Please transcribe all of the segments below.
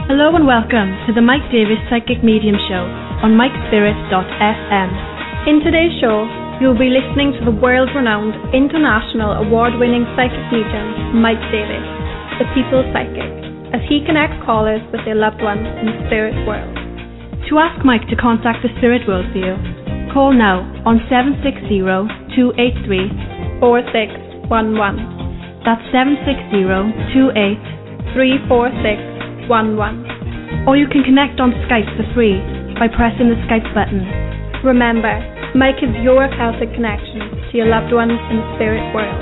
Hello and welcome to the Mike Davis Psychic Medium Show on MikeSpirit.fm. In today's show, you'll be listening to the world-renowned, international award-winning psychic medium, Mike Davis, the People's Psychic, as he connects callers with their loved ones in the spirit world. To ask Mike to contact the spirit world for you, call now on 760-283-4611. That's 760-283-4611. Or you can connect on Skype for free by pressing the Skype button. Remember, Mike is your Celtic connection to your loved ones in the spirit world.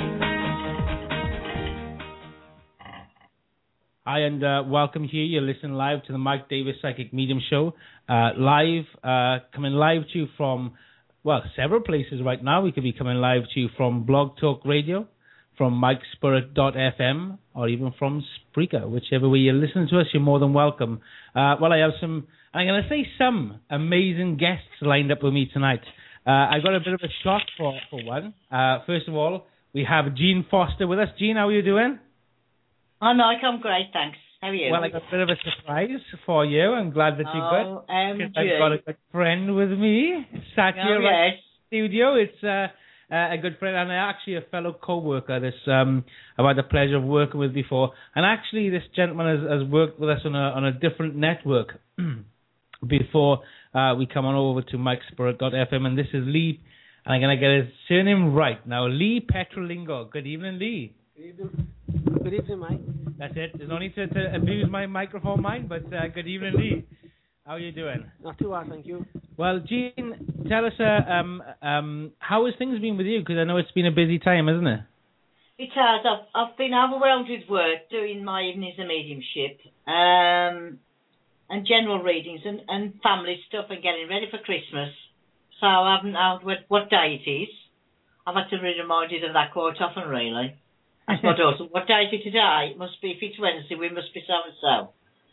Hi and welcome here. You're listening live to the Mike Davis Psychic Medium Show. Coming live to you from, several places right now. We could be coming live to you from Blog Talk Radio, from MikeSpirit.fm, or even from Spreaker. Whichever way you're listening to us, you're more than welcome. I have some amazing guests lined up with me tonight. I got a bit of a shock for one. First of all, we have Jean Foster with us. Jean, how are you doing? Oh, Mike, I'm great, thanks. How are you? Well, I got a bit of a surprise for you. I'm glad that you're good. Because I've got a good friend with me. Sat here in the studio. It's a good friend and actually a fellow co-worker. I've had the pleasure of working with before. And actually, this gentleman has worked with us on a different network before we come on over to MikeSpirit.fm. And this is Lee. And I'm going to get his surname right now. Lee Petrolingo. Good evening, Lee. Good evening, Mike. That's it. There's no need to abuse my microphone, but good evening, Lee. How are you doing? Not too bad, thank you. Well, Jean, tell us, how has things been with you? Because I know it's been a busy time, isn't it? It has. I've been overwhelmed with work, doing my evenings of mediumship, and general readings and family stuff and getting ready for Christmas. So I haven't known what day it is. I've had to be reminded of that quite often, really. That's my daughter. What day is it today? It must be, if it's Wednesday, we must be so-and-so.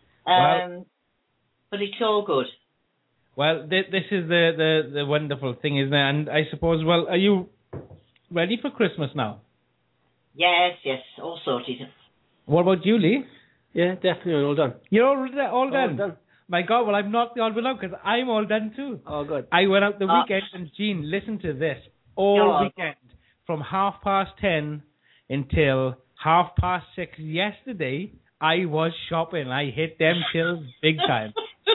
But it's all good. Well, this is the wonderful thing, isn't it? And I suppose, are you ready for Christmas now? Yes, all sorted. What about you, Lee? Yeah, definitely all done. You're all done? All done. My God, I'm not the odd one out because I'm all done too. Oh, good. I went out the weekend, and Jean, listen to this. All weekend, from 10:30 until 6:30 yesterday, I was shopping. I hit them tills big time.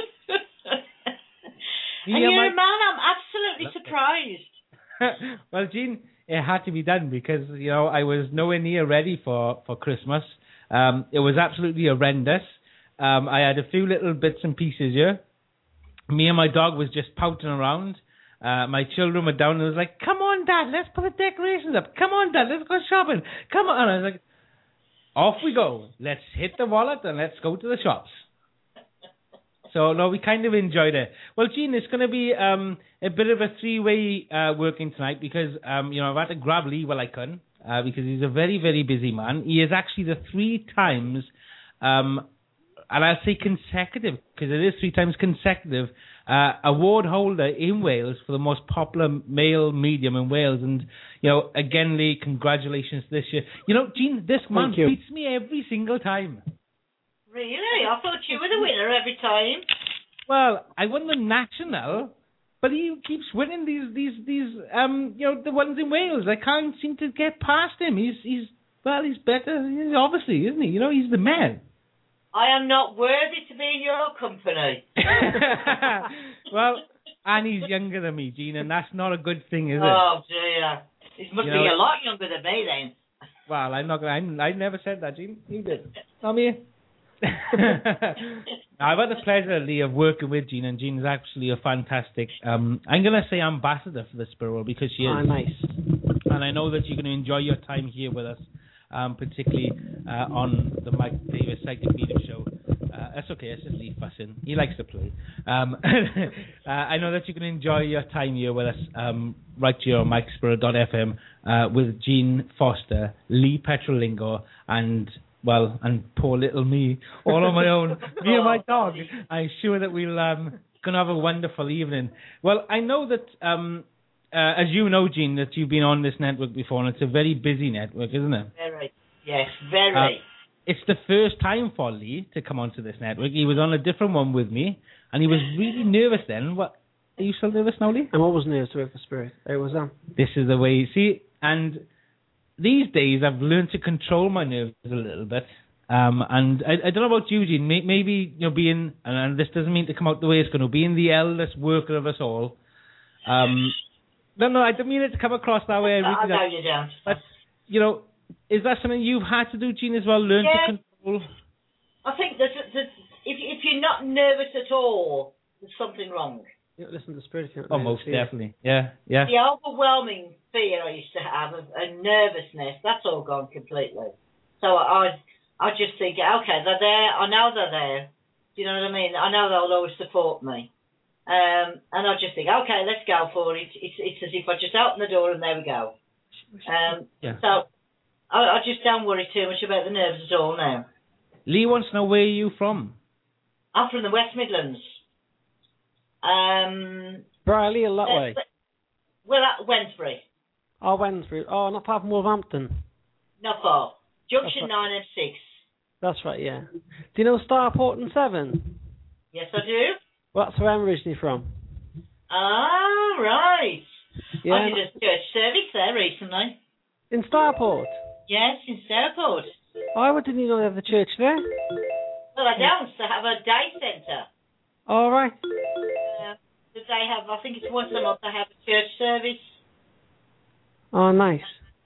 And you're a man, I'm absolutely surprised. Well, Jean, it had to be done because, I was nowhere near ready for Christmas. It was absolutely horrendous. I had a few little bits and pieces here. Me and my dog was just pouting around. My children were down and was like, come on, Dad, let's put the decorations up. Come on, Dad, let's go shopping. Come on. And I was like, off we go. Let's hit the wallet and let's go to the shops. So, no, we kind of enjoyed it. Well, Jean, it's going to be a bit of a three-way working tonight because, I've had to grab Lee while I couldn't because he's a very, very busy man. He is actually the 3 times, and I'll say consecutive because it is 3 times consecutive, award holder in Wales for the most popular male medium in Wales. And, again, Lee, congratulations this year. Jean, this man beats me every single time. Really? I thought you were the winner every time. Well, I won the national, but he keeps winning these the ones in Wales. I can't seem to get past him. He's better, obviously, isn't he? He's the man. I am not worthy to be in your company. Well, and he's younger than me, Jean, and that's not a good thing, is it? Oh, dear. He must be a lot younger than me, then. Well, I'm not going to... I never said that, Jean. You did. Not me. I've had the pleasure, Lee, of working with Jean, and Jean is actually a fantastic... I'm going to say ambassador for the Spirit World, because she is. Oh, nice. And I know that you're going to enjoy your time here with us, particularly on the Mike Davis Psychic Medium Show. That's okay, it's just Lee fussing. He likes to play. I know that you can enjoy your time here with us right here on MikeSpirit.fm with Jean Foster, Lee Petrolingo, and poor little me, all on my own, me and my dog. I'm sure that we'll gonna have a wonderful evening. Well, I know that, as you know, Jean, that you've been on this network before, and it's a very busy network, isn't it? Very, yes, very. it's the first time for Lee to come onto this network. He was on a different one with me, and he was really nervous then. What? Are you still nervous now, Lee? I'm always nervous to work for Spirit. I was on. This is the way. See, and these days I've learned to control my nerves a little bit. And I don't know about you, Gene. Maybe being, and this doesn't mean to come out the way it's going to, being the eldest worker of us all. No, I don't mean it to come across that way. I know you don't. But is that something you've had to do, Gene, as well? Learn to control. I think that if you're not nervous at all, there's something wrong. You don't listen to Spirit. Oh, most definitely. Yeah. The overwhelming fear I used to have of nervousness, that's all gone completely. So I just think, okay, they're there. I know they're there. Do you know what I mean? I know they'll always support me. And I just think, okay, let's go for it. It's as if I just open the door and there we go. So I just don't worry too much about the nerves at all now. Lee wants to know, where are you from? I'm from the West Midlands. Briley, a lot way. Well, at Wednesbury. Oh, Wednesbury. Oh, not far from Wolverhampton. Not far. Junction 9 and 6. That's right, yeah. Do you know Starport and 7? Yes, I do. Well, that's where I'm originally from. Ah, right. Yeah. I did a church service there recently. In Starport? Yes, in Starport. Oh, didn't you know they have the church there? Well, I don't. They have a day centre. All right. They have, I think it's once a month, they have a church service. Oh, nice.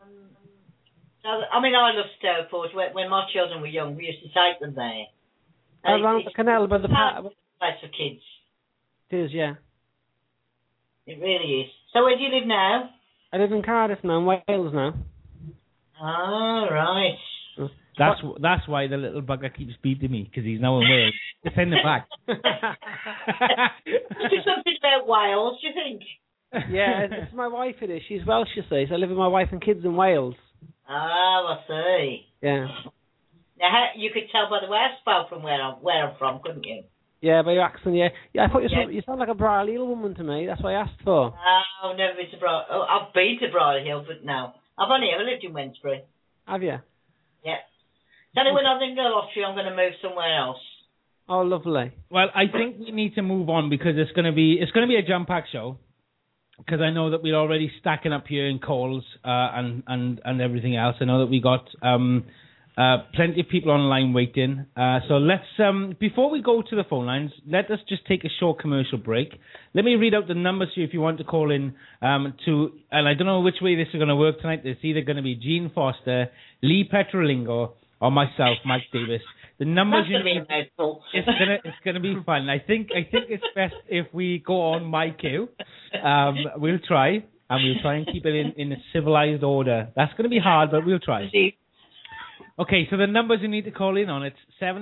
I mean, I love Stourport. When my children were young, we used to take them there. Around the canal by the place for kids. It is, yeah. It really is. So where do you live now? I live in Cardiff now, in Wales now. Oh, right. That's why the little bugger keeps beating me, because he's now in Wales. Send it back. Do something about Wales, do you think? Yeah, it's my wife it is. She's Welsh, you see, so I live with my wife and kids in Wales. Oh, I see. Yeah. Now, you could tell by the way I spoke from where I'm from, couldn't you? Yeah, by your accent, yeah. Yeah, I thought you sound like a Briley Hill woman to me. That's what I asked for. Oh, I've never been to Briley. Oh, I've been to Briley Hill, but no. I've only ever lived in Wednesbury. Have you? Yeah. It's only when I think the lottery I'm going to move somewhere else. Oh, lovely. Well, I think we need to move on, because it's going to be a jam-packed show. Because I know that we're already stacking up here in calls and everything else. I know that we got plenty of people online waiting. So let's before we go to the phone lines, let us just take a short commercial break. Let me read out the numbers here if you want to call in to. And I don't know which way this is going to work tonight. It's either going to be Gene Foster, Lee Petrolingo, or myself, Mike Davis. The numbers you need. It's gonna be fun. I think it's best if we go on my cue. We'll try and keep it in a civilized order. That's gonna be hard, but we'll try. Okay, so the numbers you need to call in on, it's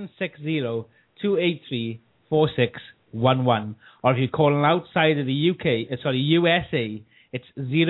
760-283-4611, or if you're calling outside of the USA, it's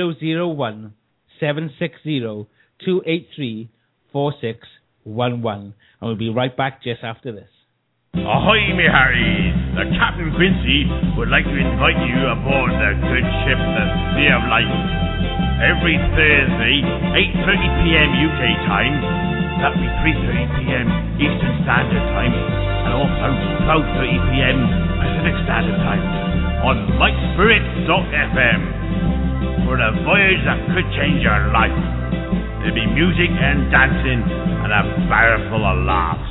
001-760-283-4611. And we'll be right back just after this. Ahoy, me Harrys! The Captain Quincy would like to invite you aboard the good ship, the Sea of Life. Every Thursday, 8:30 p.m. UK time, that'll be 3:30 p.m. Eastern Standard Time, and also 12:30 p.m. Pacific Standard Time, on MikeSpirit.fm, for a voyage that could change your life. There'll be music and dancing and a barrel full of laughs.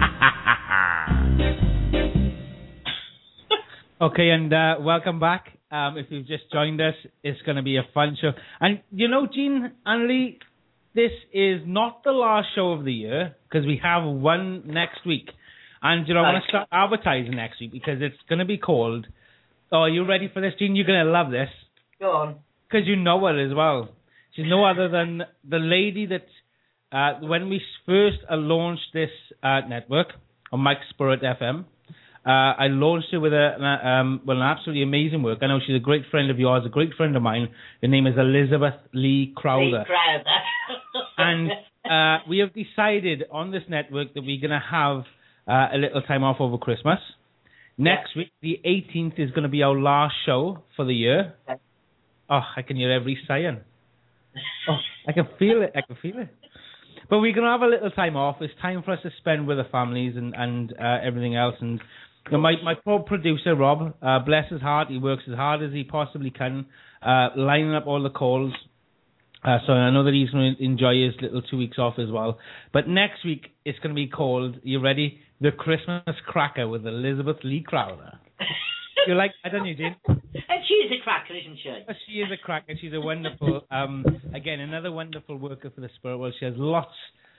Okay, and welcome back. If you've just joined us, it's going to be a fun show. And Gene and Lee, this is not the last show of the year, because we have one next week. And I want to start advertising next week, because it's going to be called. Oh, are you ready for this, Gene? You're going to love this. Go on. Because you know her as well. She's no other than the lady that, when we first launched this network on Mike Spirit FM, I launched it with an absolutely amazing work. I know she's a great friend of yours, a great friend of mine. Her name is Elizabeth Lee Crowther. And we have decided on this network that we're going to have a little time off over Christmas. Next week, the 18th, is going to be our last show for the year. Oh, I can hear every sigh. Oh, I can feel it. But we're going to have a little time off. It's time for us to spend with the families and everything else. And you know, my poor producer, Rob, bless his heart, he works as hard as he possibly can, lining up all the calls. So I know that he's going to enjoy his little 2 weeks off as well. But next week, it's going to be called, you ready? The Christmas Cracker with Elizabeth Lee Crowder. You like that, don't you, Jane? And she's a cracker, isn't she? She is a cracker. She's a wonderful, again, another wonderful worker for the Spirit World. She has lots,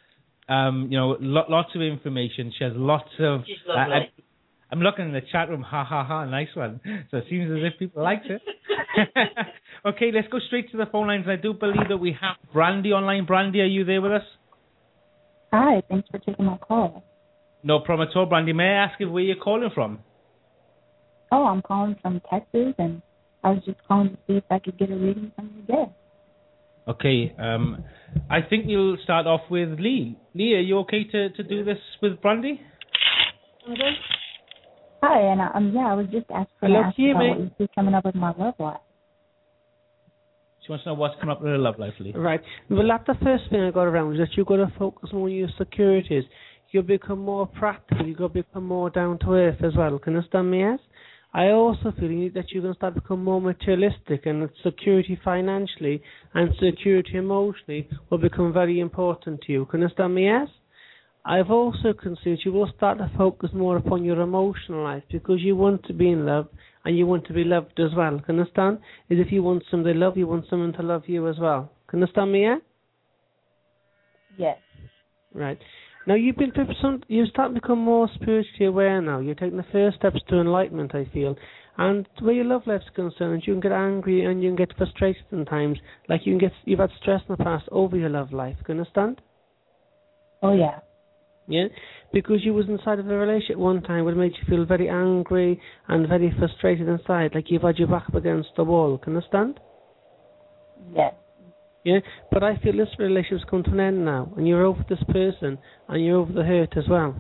lots of information. She has lots of... She's lovely. I'm looking in the chat room. Ha, ha, ha. Nice one. So it seems as if people liked it. Okay, let's go straight to the phone lines. I do believe that we have Brandy online. Brandy, are you there with us? Hi, thanks for taking my call. No problem at all, Brandy. May I ask you where you're calling from? Oh, I'm calling from Texas, and I was just calling to see if I could get a reading from you today. Okay, I think you'll start off with Lee. Lee, are you okay to do this with Brandy? Okay. Hi, and I was just asking about what you see coming up with my love life. She wants to know what's coming up with her love life, Lee. Right. Well, that's the first thing I got around, is that you've got to focus more on your securities. You'll become more practical. You've got to become more down to earth as well. Can you understand me, yes? I also feel that you're going to start to become more materialistic, and that security financially and security emotionally will become very important to you. Can you understand me, yes? I've also considered you will start to focus more upon your emotional life, because you want to be in love and you want to be loved as well. Can you understand? As if you want somebody to love you, want someone to love you as well. Can you understand me, yeah? Yes. Right. Now you start to become more spiritually aware now. You're taking the first steps to enlightenment, I feel. And where your love life's concerned, you can get angry and you can get frustrated sometimes. Like you've had stress in the past over your love life. Can you understand? Oh, yeah. Yeah, because you was inside of a relationship one time that made you feel very angry and very frustrated inside, like you've had your back up against the wall. Can you understand? Yes. Yeah, but I feel this relationship's come to an end now, and you're over this person, and you're over the hurt as well.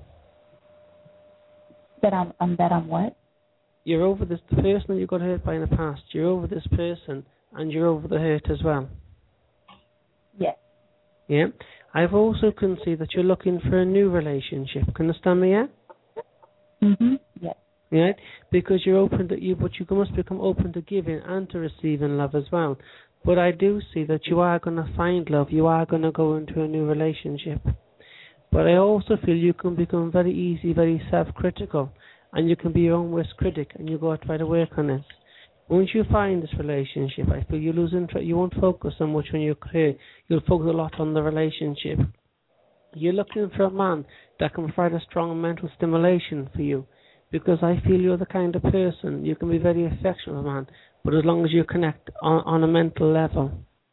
That I'm what? You're over the person that you got hurt by in the past. You're over this person, and you're over the hurt as well. Yes. Yeah. I've also considered that you're looking for a new relationship. Can you understand me, yeah? Yes. Yeah, because you're open but you must become open to giving and to receiving love as well. But I do see that you are going to find love. You are going to go into a new relationship. But I also feel you can become very easy, very self-critical, and you can be your own worst critic, and you go out to try to work on it. Once you find this relationship, I feel you lose interest. You won't focus so much on your career. You'll focus a lot on the relationship. You're looking for a man that can provide a strong mental stimulation for you, because I feel you're the kind of person, you can be very affectionate with a man, but as long as you connect on a mental level.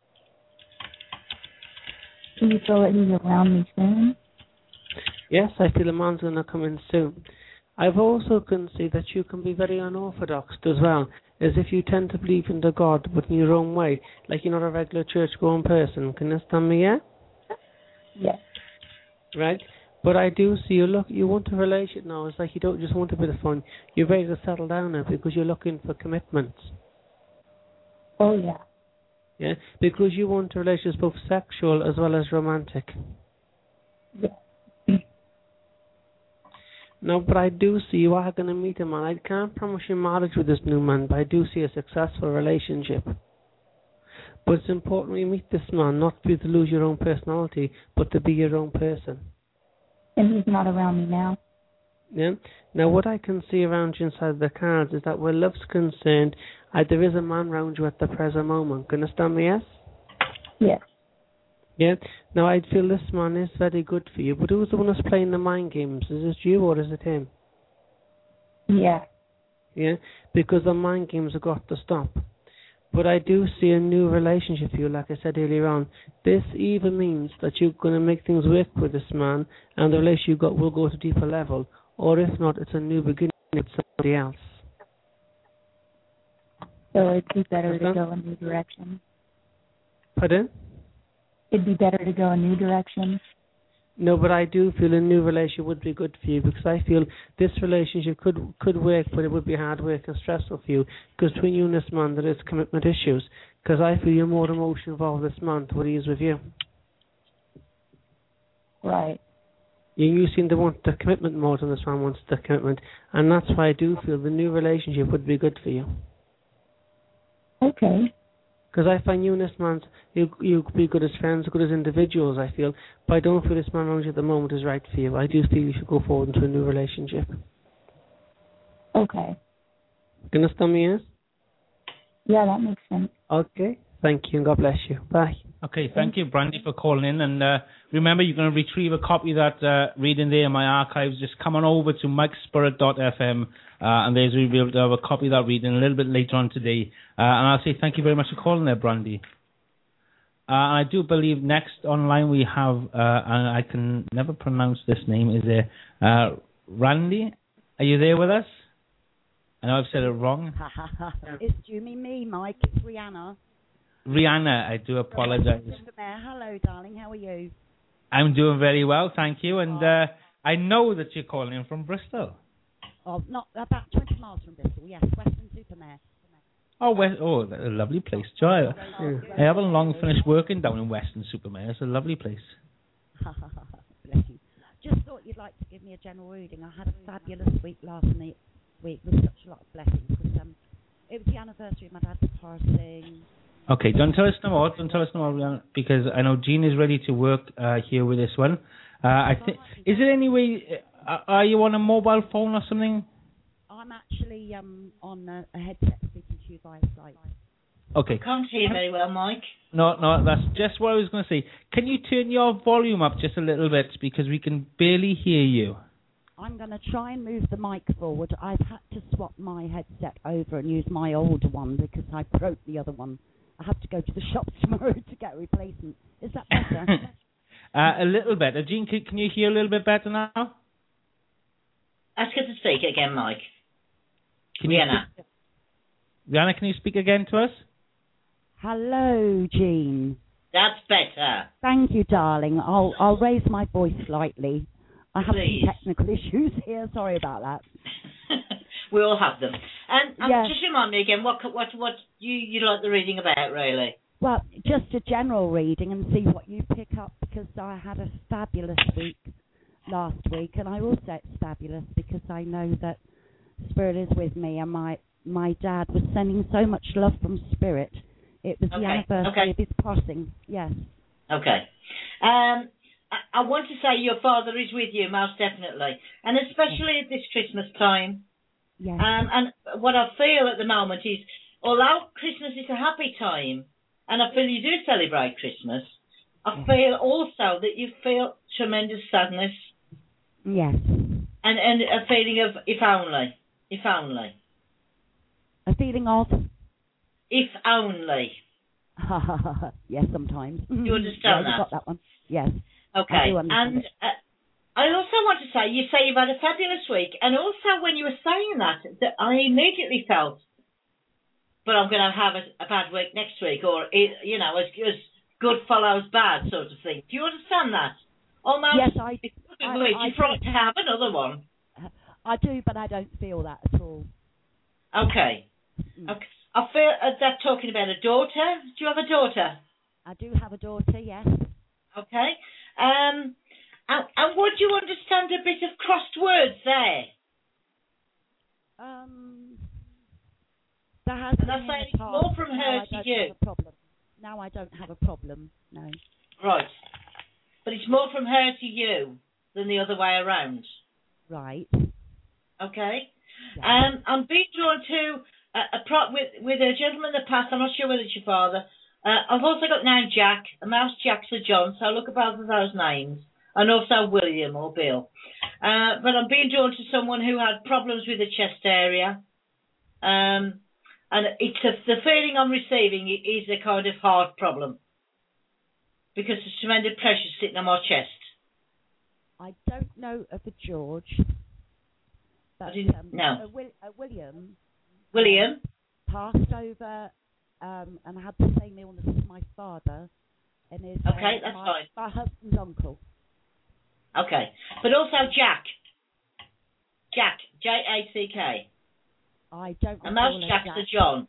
Do you feel that he's around me soon? Yes, I feel a man's going to come in soon. I've also considered that you can be very unorthodox as well, as if you tend to believe in the God, but in your own way, like you're not a regular church-going person. Can you understand me, yeah? Yes. Right? But I do see you want a relationship now. It's like you don't just want a bit of fun. You're ready to settle down now because you're looking for commitments. Oh, yeah. Yeah? Because you want a relationship both sexual as well as romantic. Yes. No, but I do see you are going to meet a man. I can't promise you marriage with this new man, but I do see a successful relationship. But it's important when you meet this man not to lose your own personality, but to be your own person. And he's not around me now? Yeah. Now, what I can see around you inside the cards is that where love's concerned, there is a man around you at the present moment. Can you understand me, yes? Yes. Yeah. Now, I feel this man is very good for you, but who's the one that's playing the mind games? Is it you or is it him? Yeah. Yeah, because the mind games have got to stop. But I do see a new relationship for you, like I said earlier on. This either means that you're going to make things work with this man, and the relationship you got will go to a deeper level, or if not, it's a new beginning with somebody else. So it'd be better to go a new direction. Pardon? It'd be better to go a new direction. No, but I do feel a new relationship would be good for you, because I feel this relationship could work, but it would be hard work and stressful for you, because between you and this man there is commitment issues, because I feel you're more emotionally involved with this man than what he is with you. Right. You seem to want the commitment more than this man wants the commitment, and that's why I do feel the new relationship would be good for you. Okay. Because I find you and this man, you could be good as friends, good as individuals, I feel, but I don't feel this man around you at the moment is right for you. I do feel you should go forward into a new relationship. Okay. You understand me, yes? Yeah, that makes sense. Okay. Thank you, and God bless you. Bye. Okay, thank you, Brandy, for calling in. And remember, you're going to retrieve a copy of that reading there in my archives. Just come on over to mikespirit.fm, and there's you'll be able to have a copy of that reading a little bit later on today. And I'll say thank you very much for calling there, Brandy. I do believe next online we have, and I can never pronounce this name, is there Randy? Are you there with us? I know I've said it wrong. It's me, Mike. It's Rihanna. Rihanna, I do apologize. Hello, darling. How are you? I'm doing very well, thank you. And I know that you're calling in from Bristol. Oh, not about 20 miles from Bristol. Yes, Weston-super-Mare. Oh, that's a lovely place, Joy. I haven't long finished working down in Weston-super-Mare. It's a lovely place. Bless you. Just thought you'd like to give me a general reading. I had a fabulous week last week with such a lot of blessings because it was the anniversary of my dad's passing. Okay, don't tell us no more. Don't tell us no more, because I know Jean is ready to work here with this one. I think. Is there any way? Are you on a mobile phone or something? I'm actually on a headset speaking to you via Skype. Okay. I can't hear you very well, Mike. No, that's just what I was going to say. Can you turn your volume up just a little bit, because we can barely hear you? I'm going to try and move the mic forward. I've had to swap my headset over and use my older one because I broke the other one. I have to go to the shops tomorrow to get a replacement. Is that better? A little better. Jean, can you hear a little bit better now? Ask her to speak again, Mike. Rihanna, can you speak again to us? Hello, Jean. That's better. Thank you, darling. I'll raise my voice slightly. I have some technical issues here. Sorry about that. We all have them. And yes. Just remind me again, what you like the reading about, really? Well, just a general reading and see what you pick up, because I had a fabulous week last week, and I also it's fabulous because I know that Spirit is with me, and my dad was sending so much love from Spirit. It was the anniversary of his passing. Yes. Okay. I want to say your father is with you, most definitely, and especially at this Christmas time. Yes. And what I feel at the moment is, although Christmas is a happy time, and I feel you do celebrate Christmas, I feel also that you feel tremendous sadness. Yes. And a feeling of if only. A feeling of? If only. Yes, sometimes. You understand that? I got that one. Yes. Okay. And I also want to say, you say you've had a fabulous week, and also when you were saying that I immediately felt, but I'm going to have a bad week next week, or, as good follows bad sort of thing. Do you understand that? Almost. Yes, I do. You're trying to have another one. I do, but I don't feel that at all. Okay. Okay. I feel that talking about a daughter. Do you have a daughter? I do have a daughter, yes. Okay. And would you understand a bit of crossed words there? There has been and I say it's more from her to you. Now I don't have a problem, no. Right. But it's more from her to you than the other way around. Right. Okay. Yeah. I'm being drawn to with a gentleman that passed. I'm not sure whether it's your father. I've also got now Jack, a mouse Jack's a John, so look at both of those names. And also William or Bill. But I'm being drawn to someone who had problems with the chest area. And it's the feeling I'm receiving is a kind of heart problem. Because there's tremendous pressure sitting on my chest. I don't know of a George. But, no. William. William? Passed over and had the same illness as my father. And is okay, that's fine. My husband's uncle. Okay. But also Jack. Jack. Jack. I don't recall a mouse Jack's a John.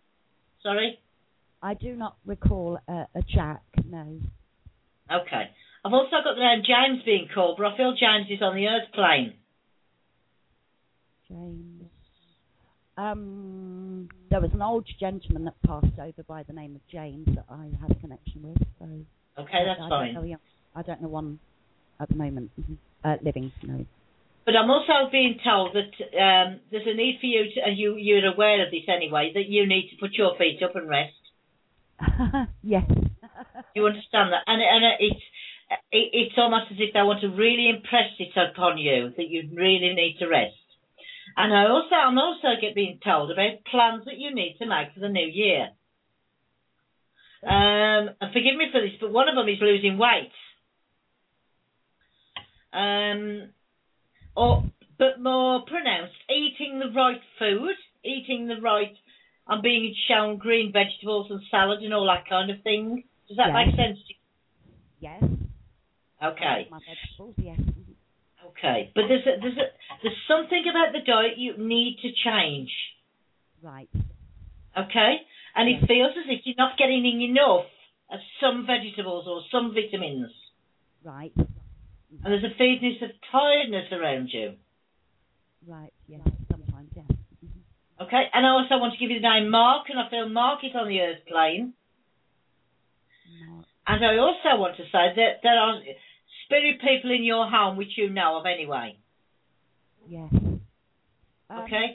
Sorry? I do not recall a Jack, no. Okay. I've also got the name James being called, but I feel James is on the earth plane. James. There was an old gentleman that passed over by the name of James that I had a connection with. So okay, that's fine. I don't know one at the moment living. No. But I'm also being told that there's a need for you to, and you're aware of this anyway, that you need to put your feet up and rest. Yes. You understand that? And it's almost as if they want to really impress it upon you that you really need to rest. And I'm also being told about plans that you need to make for the new year. And forgive me for this, but one of them is losing weight. But more pronounced, eating the right food, I'm being shown green vegetables and salad and all that kind of thing. Does that make sense to you? Yes. Okay. My vegetables, yes. Okay, but there's something about the diet you need to change. Right. Okay, and it feels as if you're not getting in enough of some vegetables or some vitamins. Right. And there's a feeling of tiredness around you. Right. Yes. Sometimes. Yes. Mm-hmm. Okay, and I also want to give you the name Mark, and I feel Mark is on the earth plane. Mark. And I also want to say that there are spirit people in your home which you know of anyway. Yes. Okay.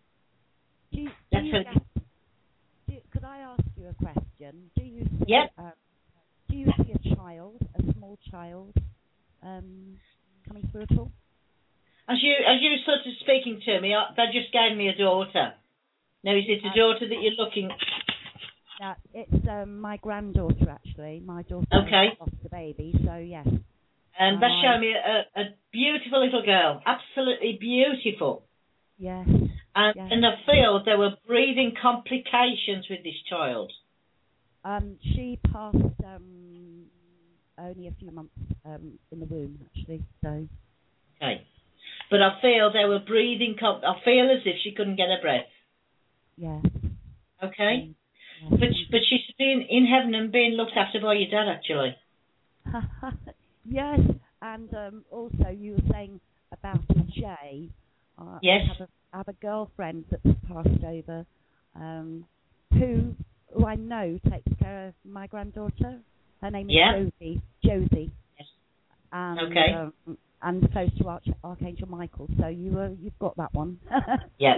Could I ask you a question? Do you see, do you see a child, a small child, coming through at all? As you sort of speaking to me, they just gave me a daughter. Now, is it a daughter that you're looking? It's my granddaughter actually. My daughter lost the baby, so yes. And that's showing me a beautiful little girl, absolutely beautiful. Yes. And I feel there were breathing complications with this child. She passed only a few months in the womb, actually. So. Okay. But I feel there were breathing. I feel as if she couldn't get her breath. Yeah. Okay. But she's been in heaven and being looked after by your dad, actually. Yes, and also you were saying about Jay. Yes. I have a girlfriend that's passed over, who I know takes care of my granddaughter. Her name is Josie. Yes. And, and close to Archangel Michael. So you've got that one. Yeah.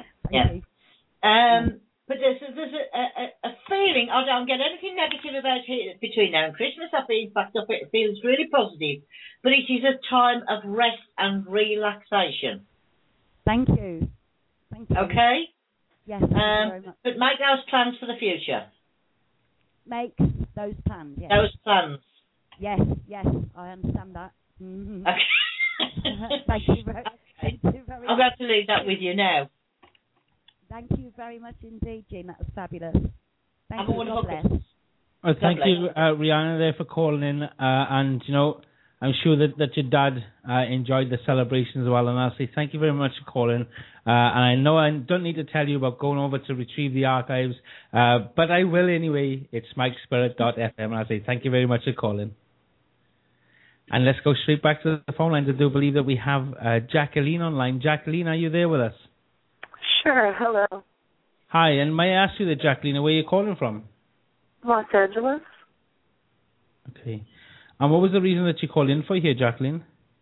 But there's a feeling, I don't get anything negative about it between now and Christmas. I feel, in fact, it feels really positive. But it is a time of rest and relaxation. Thank you. Okay? Yes, thank you very much. But make those plans for the future. Make those plans, yes. Those plans. Yes, I understand that. Mm-hmm. Okay. Thank you very much. I'm going to leave that with you now. Thank you very much indeed, Jean. That was fabulous. Thank you. God bless. Well, thank you, Rihanna, there for calling in. And, you know, I'm sure that your dad enjoyed the celebration as well. And I'll say thank you very much for calling. And I know I don't need to tell you about going over to retrieve the archives, but I will anyway. It's MikeSpirit.fm. And I'll say thank you very much for calling. And let's go straight back to the phone lines. I do believe that we have Jacqueline online. Jacqueline, are you there with us? Sure, hello. Hi, and may I ask you that, Jacqueline, where are you calling from? Los Angeles. Okay. And what was the reason that you called in for here, Jacqueline?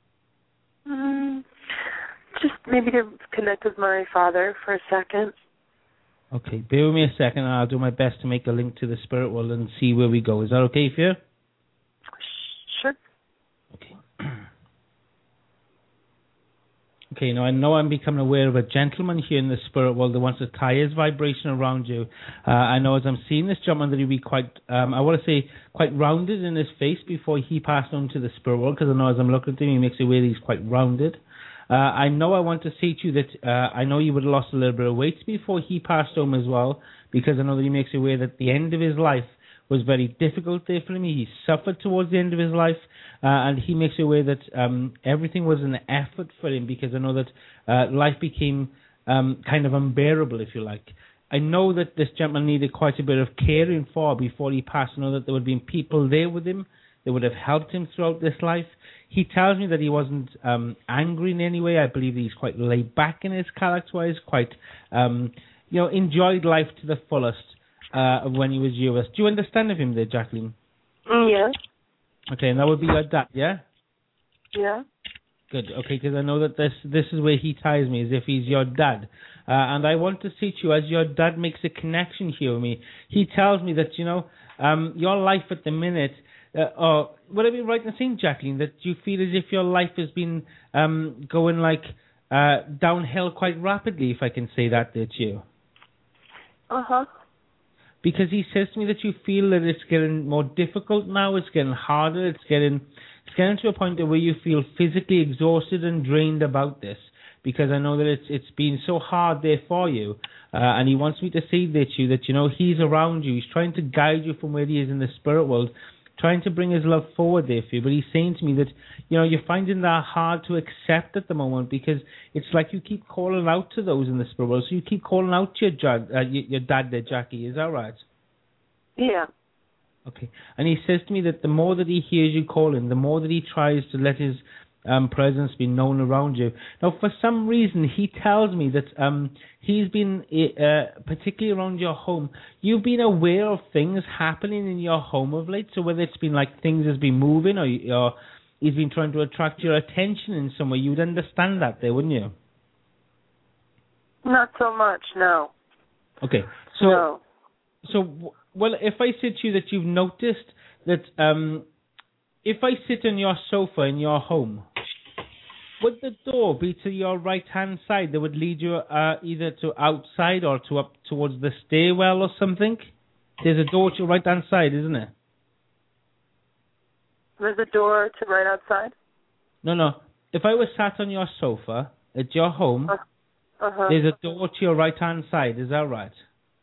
Just maybe to connect with my father for a second. Okay, bear with me a second and I'll do my best to make a link to the spirit world and see where we go. Is that okay for you? Sure. Okay. Okay, now I know I'm becoming aware of a gentleman here in the spirit world that wants to tie his vibration around you. I know as I'm seeing this gentleman that he'd be quite, I want to say, quite rounded in his face before he passed on to the spirit world, because I know as I'm looking at him, he makes it aware that he's quite rounded. I know I want to say to you that I know you would have lost a little bit of weight before he passed on as well, because I know that he makes it aware that the end of his life was very difficult there for him. He suffered towards the end of his life, and he makes it aware that everything was an effort for him, because I know that life became kind of unbearable, if you like. I know that this gentleman needed quite a bit of caring for before he passed. I know that there would have been people there with him that would have helped him throughout this life. He tells me that he wasn't angry in any way. I believe he's quite laid back in his character-wise, quite, enjoyed life to the fullest when he was yours. Do you understand of him there, Jacqueline? Yeah. Okay, and that would be your dad, yeah? Yeah. Good, okay, because I know that this is where he ties me, as if he's your dad. And I want to see you as your dad makes a connection here with me. He tells me that, your life at the minute, would I be right in saying, Jacqueline, that you feel as if your life has been going downhill quite rapidly, if I can say that there to you? Uh-huh. Because he says to me that you feel that it's getting more difficult now, it's getting harder, it's getting to a point where you feel physically exhausted and drained about this. Because I know that it's been so hard there for you, and he wants me to say that to you that he's around you. He's trying to guide you from where he is in the spirit world, trying to bring his love forward there for you. But he's saying to me that you're finding that hard to accept at the moment, because it's like you keep calling out to those in the spirit world. So you keep calling out to your dad there, Jackie. Is that right? Yeah. Okay. And he says to me that the more that he hears you calling, the more that he tries to let his presence be known around you. Now, for some reason, he tells me that he's been, particularly around your home, you've been aware of things happening in your home of late. So whether it's been like things has been moving, or he's been trying to attract your attention in some way, you'd understand that there, wouldn't you? Not so much, no. Okay. So, no. Well, if I said to you that you've noticed that if I sit on your sofa in your home, would the door be to your right-hand side that would lead you either to outside or to up towards the stairwell or something? There's a door to your right-hand side, isn't it? There's a door to right outside? No. If I was sat on your sofa at your home, uh-huh. There's a door to your right-hand side. Is that right?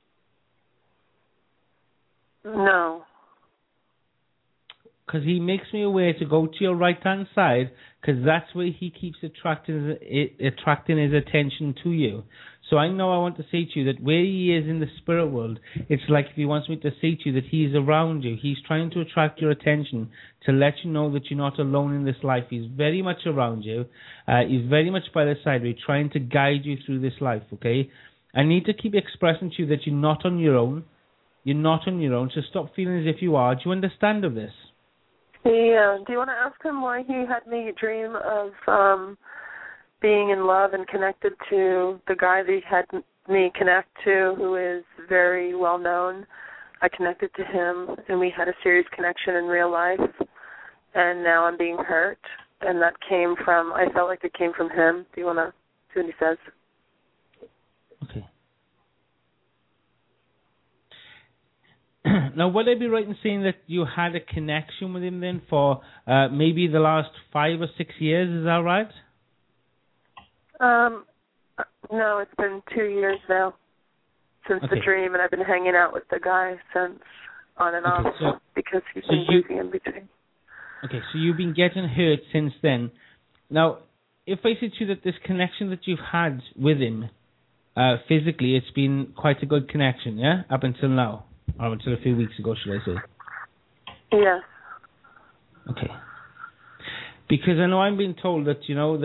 No. Because he makes me aware to go to your right-hand side, because that's where he keeps attracting his attention to you. So I know I want to say to you that where he is in the spirit world, it's like if he wants me to say to you that he's around you. He's trying to attract your attention to let you know that you're not alone in this life. He's very much around you. He's very much by the side. We're trying to guide you through this life, okay? I need to keep expressing to you that you're not on your own. You're not on your own, so stop feeling as if you are. Do you understand of this? Yeah. Do you want to ask him why he had me dream of being in love and connected to the guy that he had me connect to, who is very well known? I connected to him, and we had a serious connection in real life, and now I'm being hurt, and that came from, I felt like it came from him. Do you want to see what he says? Okay. Now, would I be right in saying that you had a connection with him then for maybe the last 5 or 6 years? Is that right? No, it's been 2 years now since the dream, and I've been hanging out with the guy since, on and off, because he's been busy in between. Okay, so you've been getting hurt since then. Now, if I said to you that this connection that you've had with him, physically, it's been quite a good connection, yeah, up until now? Or until a few weeks ago, should I say? Yeah. Okay. Because I know I'm being told that,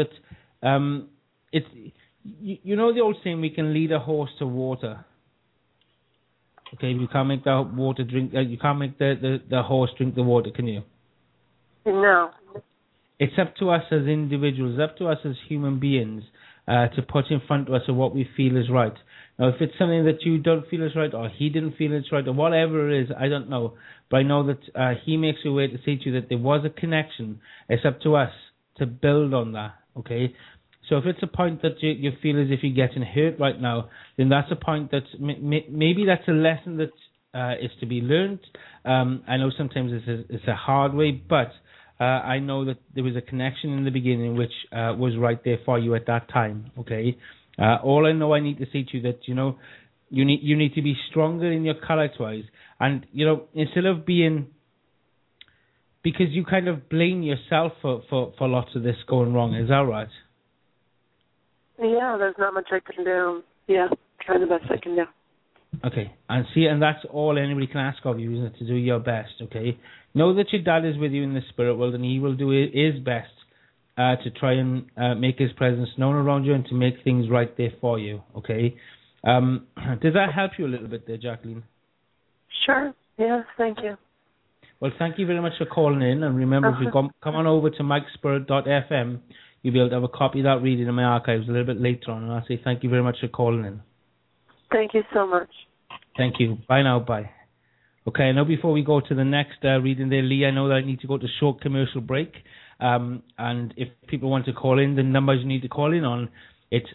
it's, the old saying, we can lead a horse to water. Okay, you can't make the water drink, you can't make the horse drink the water, can you? No. It's up to us as individuals, up to us as human beings, to put in front of us of what we feel is right. Now, if it's something that you don't feel is right, or he didn't feel it's right, or whatever it is, I don't know. But I know that he makes a way to say to you that there was a connection. It's up to us to build on that, okay? So if it's a point that you feel as if you're getting hurt right now, then that's a point that maybe that's a lesson that is to be learned. I know sometimes it's a hard way, but I know that there was a connection in the beginning which was right there for you at that time, okay? All I know I need to say to you that, you need to be stronger in your character-wise. And, instead of being... Because you kind of blame yourself for lots of this going wrong, is that right? Yeah, there's not much I can do. Yeah, try the best I can do. Okay, and that's all anybody can ask of you, isn't it, to do your best, okay? Know that your dad is with you in the spirit world, and he will do his best to try and make his presence known around you and to make things right there for you, okay? Does that help you a little bit there, Jacqueline? Sure, yes, thank you. Well, thank you very much for calling in, and remember, if you come on over to mikespirit.fm, you'll be able to have a copy of that reading in my archives a little bit later on, and I'll say thank you very much for calling in. Thank you so much. Thank you. Bye now. Bye. Okay, now before we go to the next reading there, Lee, I know that I need to go to a short commercial break. And if people want to call in, the numbers you need to call in on, it's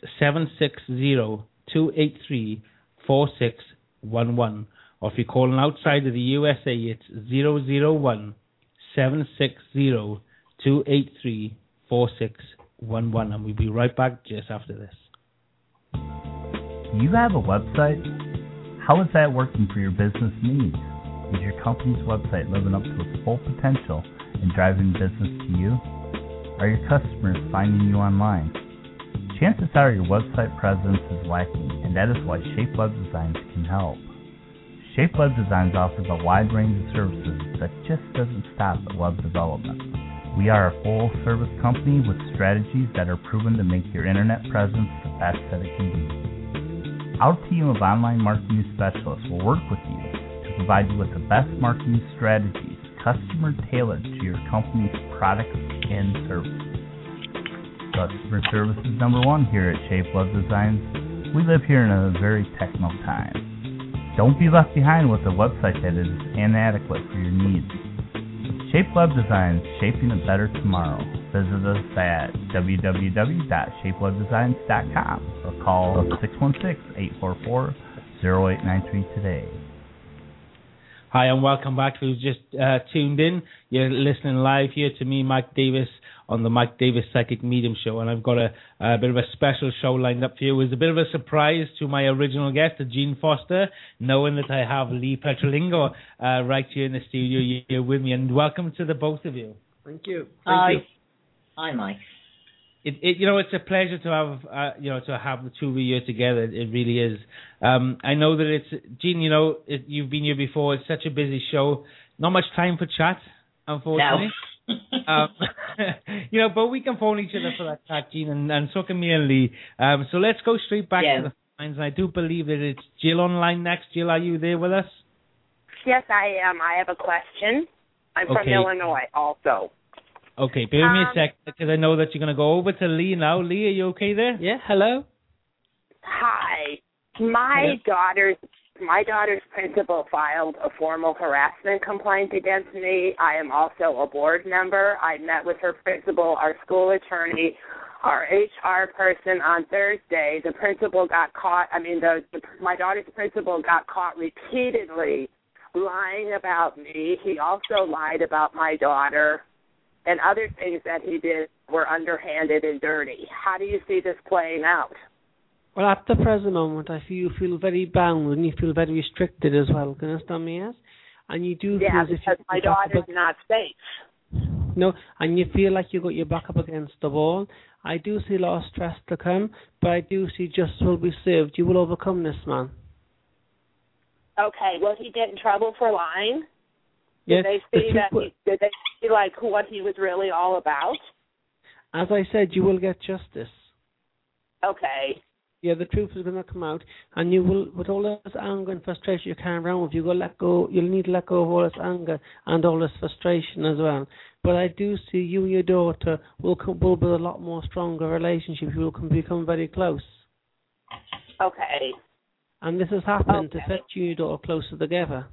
760-283-4611. Or if you're calling outside of the USA, it's 001-760-283-4611. And we'll be right back just after this. You have a website? How is that working for your business needs? Is your company's website living up to its full potential and driving business to you? Are your customers finding you online? Chances are your website presence is lacking, and that is why Shape Web Designs can help. Shape Web Designs offers a wide range of services that just doesn't stop at web development. We are a full-service company with strategies that are proven to make your internet presence the best that it can be. Our team of online marketing specialists will work with you to provide you with the best marketing strategies, customer-tailored to your company's products and services. Customer service is number one here at Shape Web Designs. We live here in a very techno time. Don't be left behind with a website that is inadequate for your needs. Shape Web Designs, shaping a better tomorrow. Visit us at www.shapewebdesigns.com or call 616-844-0893 today. Hi, and welcome back. Who's just tuned in? You're listening live here to me, Mike Davis, on the Mike Davis Psychic Medium Show, and I've got a bit of a special show lined up for you. It was a bit of a surprise to my original guest, Jean Foster, knowing that I have Lee Petrolingo right here in the studio here with me, and welcome to the both of you. Thank you. Hi, Mike. It's a pleasure to have to have the two of you together. It really is. I know that it's Jean. You've been here before. It's such a busy show. Not much time for chat, unfortunately. No. But we can phone each other for that chat, Jean, and so can me and Lee. So let's go straight back to the lines. And I do believe that it's Jill online next. Jill, are you there with us? Yes, I am. I have a question. I'm from Illinois, also. Okay, bear with me a sec, because I know that you're going to go over to Lee now. Lee, are you okay there? Yeah, hello. Hi. My daughter's principal filed a formal harassment complaint against me. I am also a board member. I met with her principal, our school attorney, our HR person on Thursday. The principal got caught. My daughter's principal got caught repeatedly lying about me. He also lied about my daughter. And other things that he did were underhanded and dirty. How do you see this playing out? Well, at the present moment, I feel you feel very bound and you feel very restricted as well. Can you understand me? Yes? And you do feel as if because my daughter's not safe. No, and you feel like you got your back up against the wall. I do see a lot of stress to come, but I do see justice will be served. You will overcome this, man. Okay, will he get in trouble for lying? Yes, did they see like what he was really all about? As I said, you will get justice. Okay. Yeah, the truth is going to come out, and you will, with all this anger and frustration you carry around with, you'll need to let go of all this anger and all this frustration as well. But I do see you and your daughter will build a lot more stronger relationship. You will become very close. Okay. And this has happened to set you and your daughter closer together.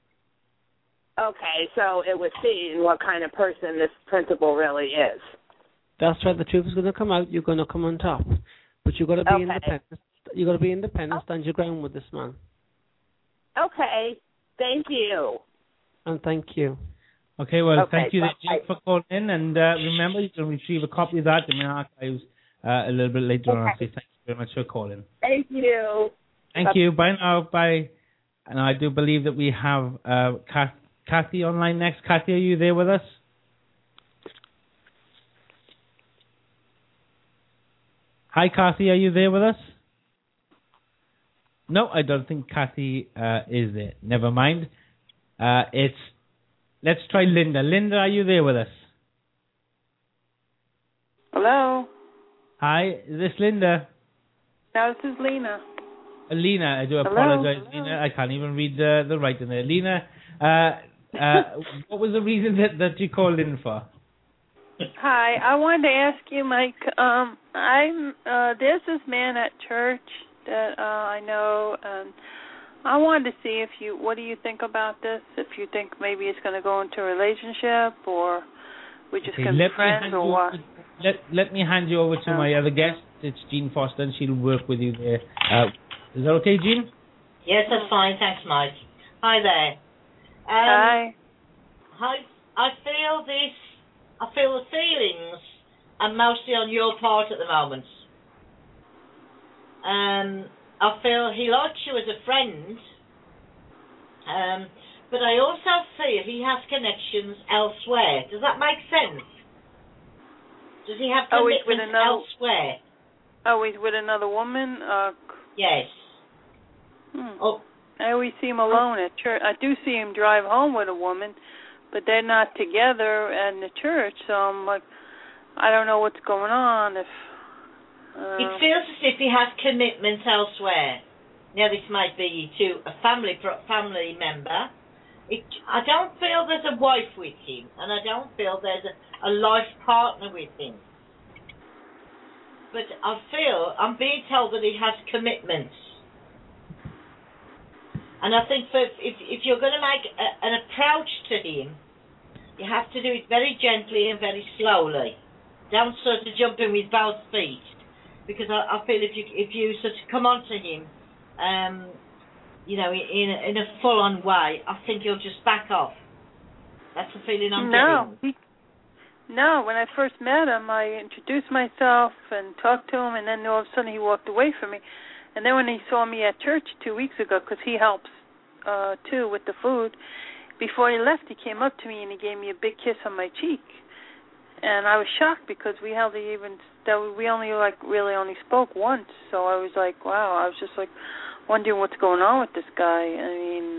Okay, so it was seen what kind of person this principal really is. That's right. The truth is going to come out. You're going to come on top, but you've got to be independent. You've got to be independent. Stand your ground with this man. Okay. Thank you. And thank you. Okay. Well, thank you, Jim, for calling in. And remember, you can retrieve a copy of that in the archives a little bit later on. So thank you very much for calling. Thank you. Thank you. Bye now. Bye. And I do believe that we have Kathy online next. Kathy, are you there with us? Hi, Kathy, are you there with us? No, I don't think Kathy is there. Never mind. Let's try Linda. Linda, are you there with us? Hello. Hi, is this Linda? No, this is Lena. Lena, I do apologize. Lena, I can't even read the writing there. Lena, what was the reason that you called in for? Hi, I wanted to ask you, Mike. There's this man at church that I know, and I wanted to see what do you think about this? If you think maybe it's going to go into a relationship, or we're just going to be friends, or what? Let me hand you over to my other guest. It's Jean Foster, and she'll work with you there. Is that okay, Jean? Yes, that's fine. Thanks, Mike. Hi there. Hi. I feel the feelings are mostly on your part at the moment. I feel he likes you as a friend, but I also feel he has connections elsewhere. Does that make sense? Does he have commitments elsewhere? Oh, he's with another woman? Yes. Oh. I always see him alone at church. I do see him drive home with a woman, but they're not together in the church, so I'm like, I don't know what's going on. It feels as if he has commitments elsewhere. Now, this might be to a family member. I don't feel there's a wife with him, and I don't feel there's a life partner with him. But I'm being told that he has commitments. And I think if you're going to make an approach to him, you have to do it very gently and very slowly. Don't sort of jump in with both feet, because I feel if you sort of come on to him, in a full-on way, I think he'll just back off. That's the feeling I'm getting. No, when I first met him, I introduced myself and talked to him, and then all of a sudden he walked away from me. And then when he saw me at church 2 weeks ago, because he helps too with the food, before he left, he came up to me and he gave me a big kiss on my cheek. And I was shocked because we only really spoke once. So I was like, wow. I was just like wondering what's going on with this guy. I mean,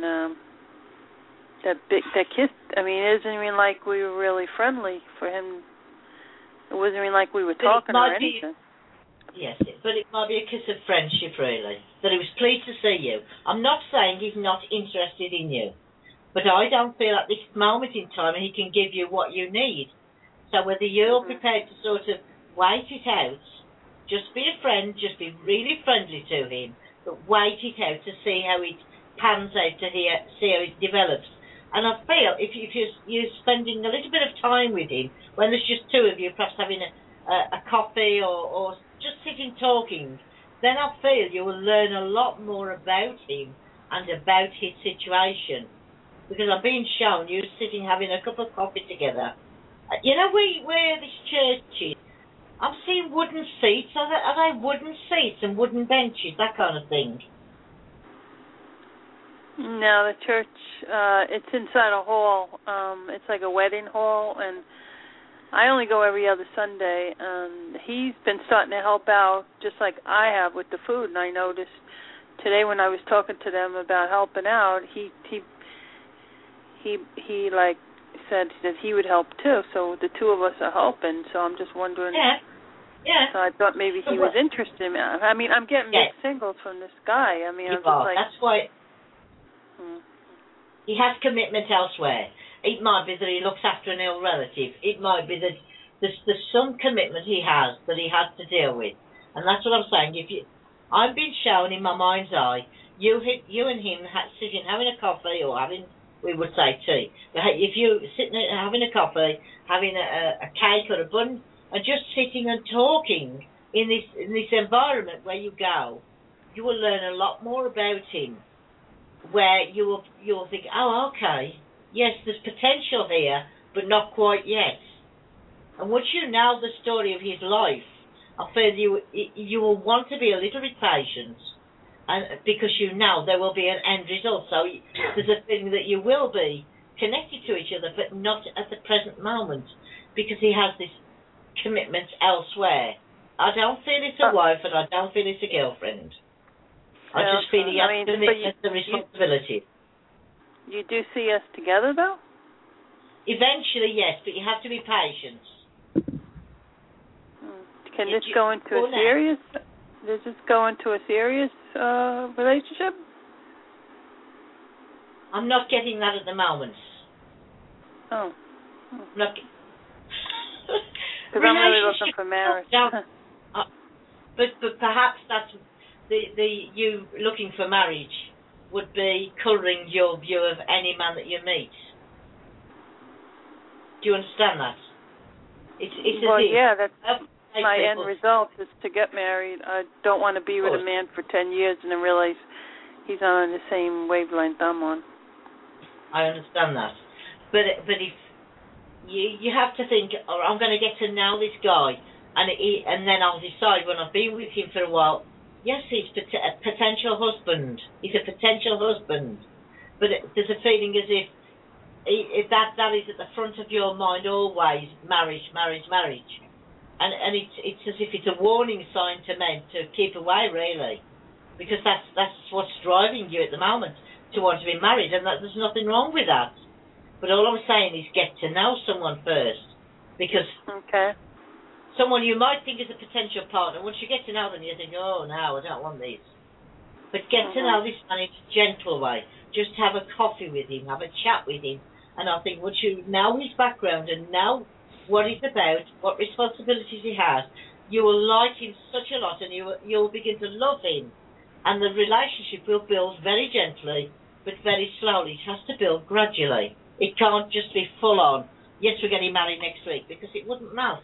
that kiss. I mean, it isn't even like we were really friendly for him. It wasn't even like we were talking or anything. Yes, but it might be a kiss of friendship, really. That he was pleased to see you. I'm not saying he's not interested in you, but I don't feel at this moment in time he can give you what you need. So whether you're prepared to sort of wait it out, just be a friend, just be really friendly to him, but wait it out to see how it pans out, to see how it develops. And I feel if you're spending a little bit of time with him, when there's just two of you, perhaps having a coffee or just sitting talking, then I feel you will learn a lot more about him and about his situation. Because I'm being shown you sitting having a cup of coffee together. You know where this church is? I'm seeing wooden seats. Are they wooden seats and wooden benches, that kind of thing? No, the church, it's inside a hall. It's like a wedding hall, and I only go every other Sunday, and he's been starting to help out just like I have with the food. And I noticed today when I was talking to them about helping out, he like said that he would help too. So the two of us are helping. So I'm just wondering. Yeah. So I thought maybe he was interested in me. I mean, I'm getting mixed signals from this guy. I mean, I'm just like. That's why. He has commitment elsewhere. It might be that he looks after an ill relative. It might be that there's some commitment he has that he has to deal with. And that's what I'm saying. I've been shown in my mind's eye, you and him sitting having a coffee or we would say tea. But if you sitting having a coffee, having a cake or a bun, and just sitting and talking in this environment where you go, you will learn a lot more about him. Where you'll think, oh, okay, yes, there's potential here, but not quite yet. And once you know the story of his life, I feel you will want to be a little bit patient, and because you know there will be an end result. So there's a feeling that you will be connected to each other, but not at the present moment, because he has this commitment elsewhere. I don't feel it's a wife, and I don't feel it's a girlfriend. I just feel he has to admit the responsibility. You do see us together, though? Eventually, yes, but you have to be patient. Can this go into a serious? Does this go into a serious relationship? I'm not getting that at the moment. Oh. Not. Because I'm really looking for marriage. But perhaps that's you looking for marriage would be colouring your view of any man that you meet. Do you understand that? It's well, yeah, that's my end result is to get married. I don't want to be with a man for 10 years and then realize he's on the same wavelength I'm on. I understand that. But if you have to think, oh, I'm going to get to know this guy, and then I'll decide when I've been with him for a while, yes, he's a potential husband. He's a potential husband. But there's a feeling as if that is at the front of your mind always, marriage. And it's as if it's a warning sign to men to keep away, really. Because that's what's driving you at the moment, to want to be married, and there's nothing wrong with that. But all I'm saying is get to know someone first. Because someone you might think is a potential partner, once you get to know them, you think, oh, no, I don't want this. But get to know this man in a gentle way. Just have a coffee with him, have a chat with him. And I think once you know his background and know what he's about, what responsibilities he has, you will like him such a lot and you'll begin to love him. And the relationship will build very gently, but very slowly. It has to build gradually. It can't just be full on, yes, we're getting married next week, because it wouldn't last.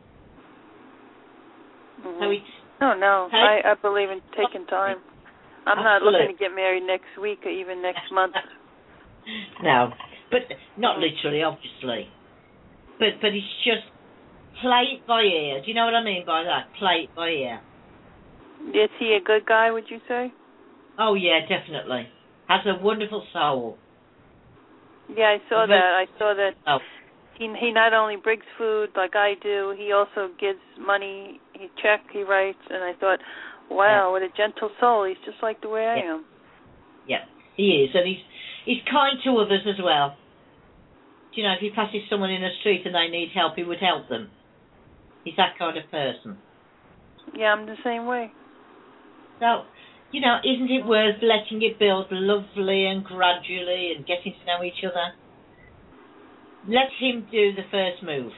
So it's... No, I believe in taking time. I'm not looking to get married next week or even next month. No, but not literally, obviously. But it's just play it by ear. Do you know what I mean by that? Play it by ear. Is he a good guy, would you say? Oh, yeah, definitely. Has a wonderful soul. Yeah, I saw that. Oh. He not only brings food like I do, he also gives money, he writes, and I thought, wow, what a gentle soul. He's just like the way I am. Yeah, he is. And he's kind to others as well. You know, if he passes someone in the street and they need help, he would help them. He's that kind of person. Yeah, I'm the same way. So, you know, isn't it worth letting it build lovely and gradually and getting to know each other? Let him do the first move.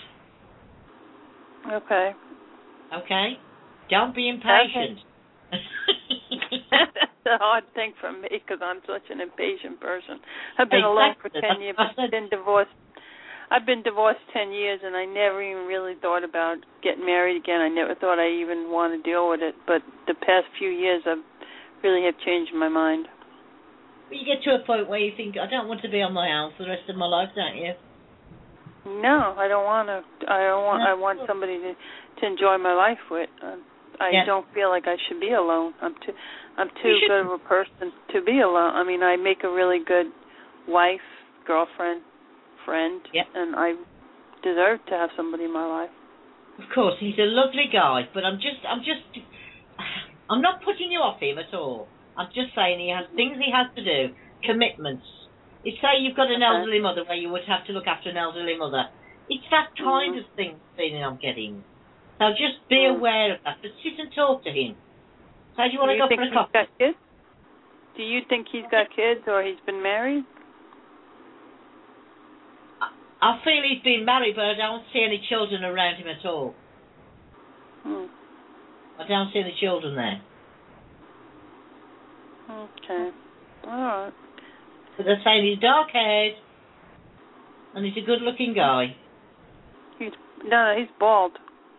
Okay. Okay? Don't be impatient. That's a hard thing for me because I'm such an impatient person. I've been alone for 10 years. I've been divorced. I've been divorced 10 years, and I never even really thought about getting married again. I never thought I even want to deal with it. But the past few years, I really have changed my mind. But you get to a point where you think, I don't want to be on my own for the rest of my life, don't you? No, I don't want to. I want somebody to enjoy my life with. I don't feel like I should be alone. I'm too good of a person to be alone. I mean, I make a really good wife, girlfriend, friend, and I deserve to have somebody in my life. Of course, he's a lovely guy, but I'm not putting you off him at all. I'm just saying he has things he has to do, commitments. It's say you've got an elderly mother where you would have to look after an elderly mother. It's that kind of feeling I'm getting. So just be aware of that. But sit and talk to him. So do you want to go for a coffee? Got kids? Do you think he's got kids or he's been married? I feel he's been married, but I don't see any children around him at all. I don't see any children there. Okay. All right. But they're saying he's dark-haired, and he's a good-looking guy. He's bald.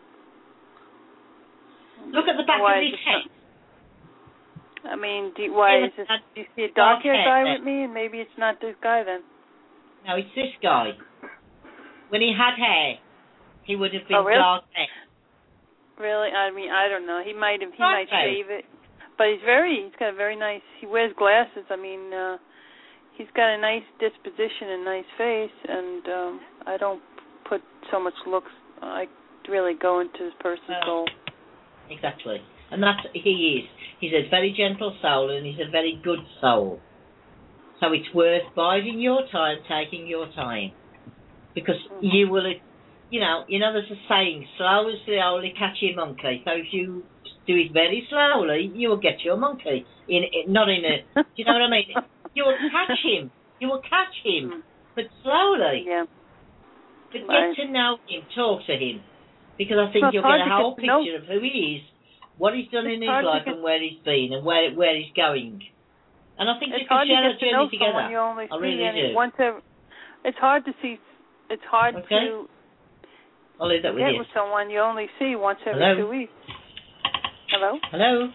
Look at the back of his head. I mean, do you see a dark-haired guy with me, and maybe it's not this guy then? No, it's this guy. When he had hair, he would have been dark-haired. Really? I mean, I don't know. He might shave it, but he's got a very nice. He wears glasses. I mean, he's got a nice disposition and nice face, and I don't put so much looks. I really go into his person's soul. Exactly, and that's he is. He's a very gentle soul, and he's a very good soul. So it's worth biding your time, taking your time. Because you will, there's a saying, slow is the only catch your monkey. So if you do it very slowly, you will get your monkey. Do you know what I mean? You will catch him. But slowly. Yeah. But get to know him, talk to him. Because I think you'll get a whole picture of who he is, what he's done in his life, and where he's been, and where he's going. And I think you can share a journey together. I really do. It's hard to see. It's hard to I'll leave that with get you. with someone you only see once every 2 weeks. Hello? Hello?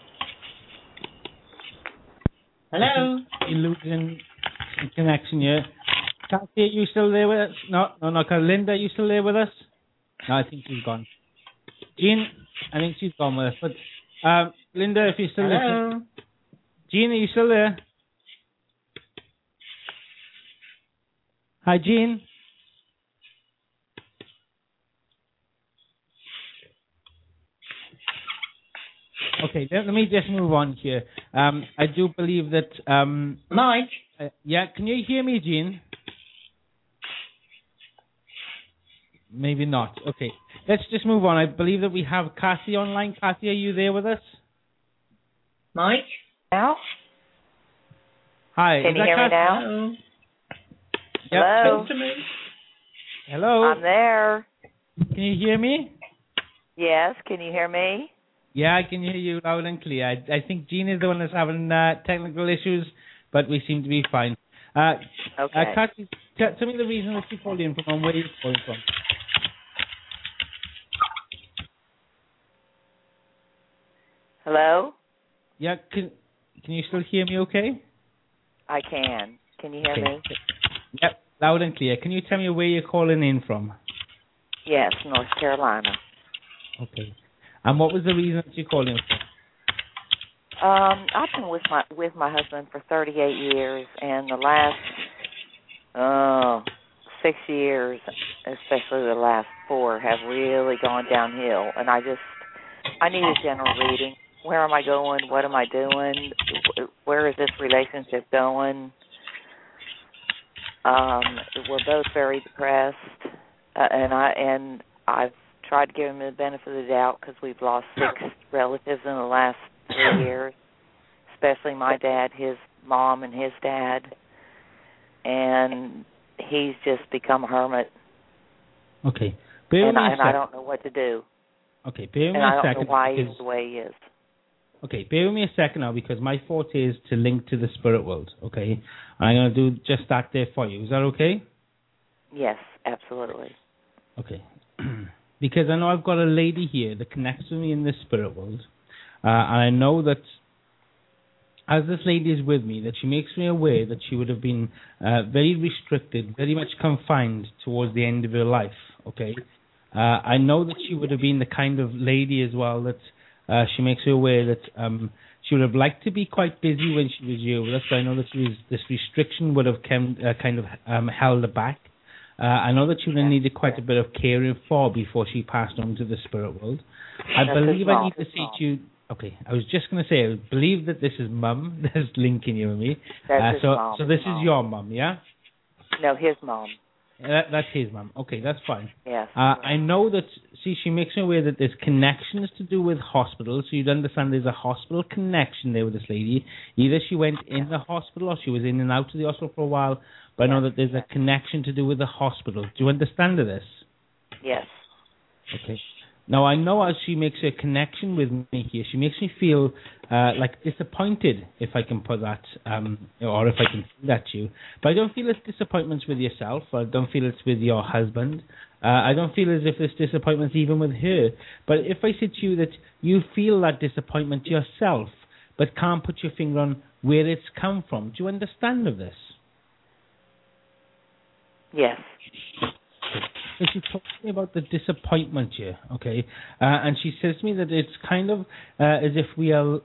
Hello? You're losing connection here. Kathy, are you still there with us? No. Linda, are you still there with us? No, I think she's gone. Jean, I think she's gone with us. But Linda, if you're still listening. Jean, are you still there? Hi, Jean. Okay, let me just move on here. I do believe that... Mike? Yeah, can you hear me, Jean? Maybe not. Okay, let's just move on. I believe that we have Cassie online. Cassie, are you there with us? Mike? Now? Hi. Can you hear me now? Yep. Hello? Hello? I'm there. Can you hear me? Yes, can you hear me? Yeah, I can hear you loud and clear. I think Jean is the one that's having technical issues, but we seem to be fine. Okay. Cassie, tell me the reason that you called in from and where you're calling from. Hello? Yeah, can you still hear me okay? I can. Can you hear me? Yep, loud and clear. Can you tell me where you're calling in from? Yes, North Carolina. Okay. And what was the reason that you called in from? I've been with my husband for 38 years, and the last 6 years, especially the last 4, have really gone downhill. And I need a general reading. Where am I going? What am I doing? Where is this relationship going? We're both very depressed, and I've tried to give him the benefit of the doubt because we've lost 6 relatives in the last 3 years, especially my dad, his mom, and his dad. And he's just become a hermit. Okay. And I don't know what to do. Okay, bear with me a second. And I don't know why he's the way he is. Okay, bear with me a second now because my forte is to link to the spirit world, okay? And I'm going to do just that there for you. Is that okay? Yes, absolutely. Okay. Because I know I've got a lady here that connects with me in the spirit world. And I know that as this lady is with me, that she makes me aware that she would have been very restricted, very much confined towards the end of her life, okay? I know that she would have been the kind of lady as well that she makes her aware that she would have liked to be quite busy when she was here with us, but I know that this restriction would have kind of held her back. I know that she would have needed quite a bit of caring for before she passed on to the spirit world. I believe I need to say to you... Okay, I was just going to say, I believe that this is Mum that's linking you and me. That's his mom. So this is your Mum, yeah? No, his mom. That's his Mum. Okay, that's fine. Yes. I know that, she makes me aware that there's connections to do with hospitals, so you'd understand there's a hospital connection there with this lady. Either she went in the hospital or she was in and out of the hospital for a while, but I know that there's a connection to do with the hospital. Do you understand this? Yes. Okay. Now, I know as she makes a connection with me here, she makes me feel like disappointed, if I can put that, or if I can say that to you. But I don't feel it's disappointments with yourself, or I don't feel it's with your husband. I don't feel as if this disappointment's even with her. But if I said to you that you feel that disappointment yourself, but can't put your finger on where it's come from, do you understand of this? Yes. So she talks to me about the disappointment here, okay? And she says to me that it's kind of as if we are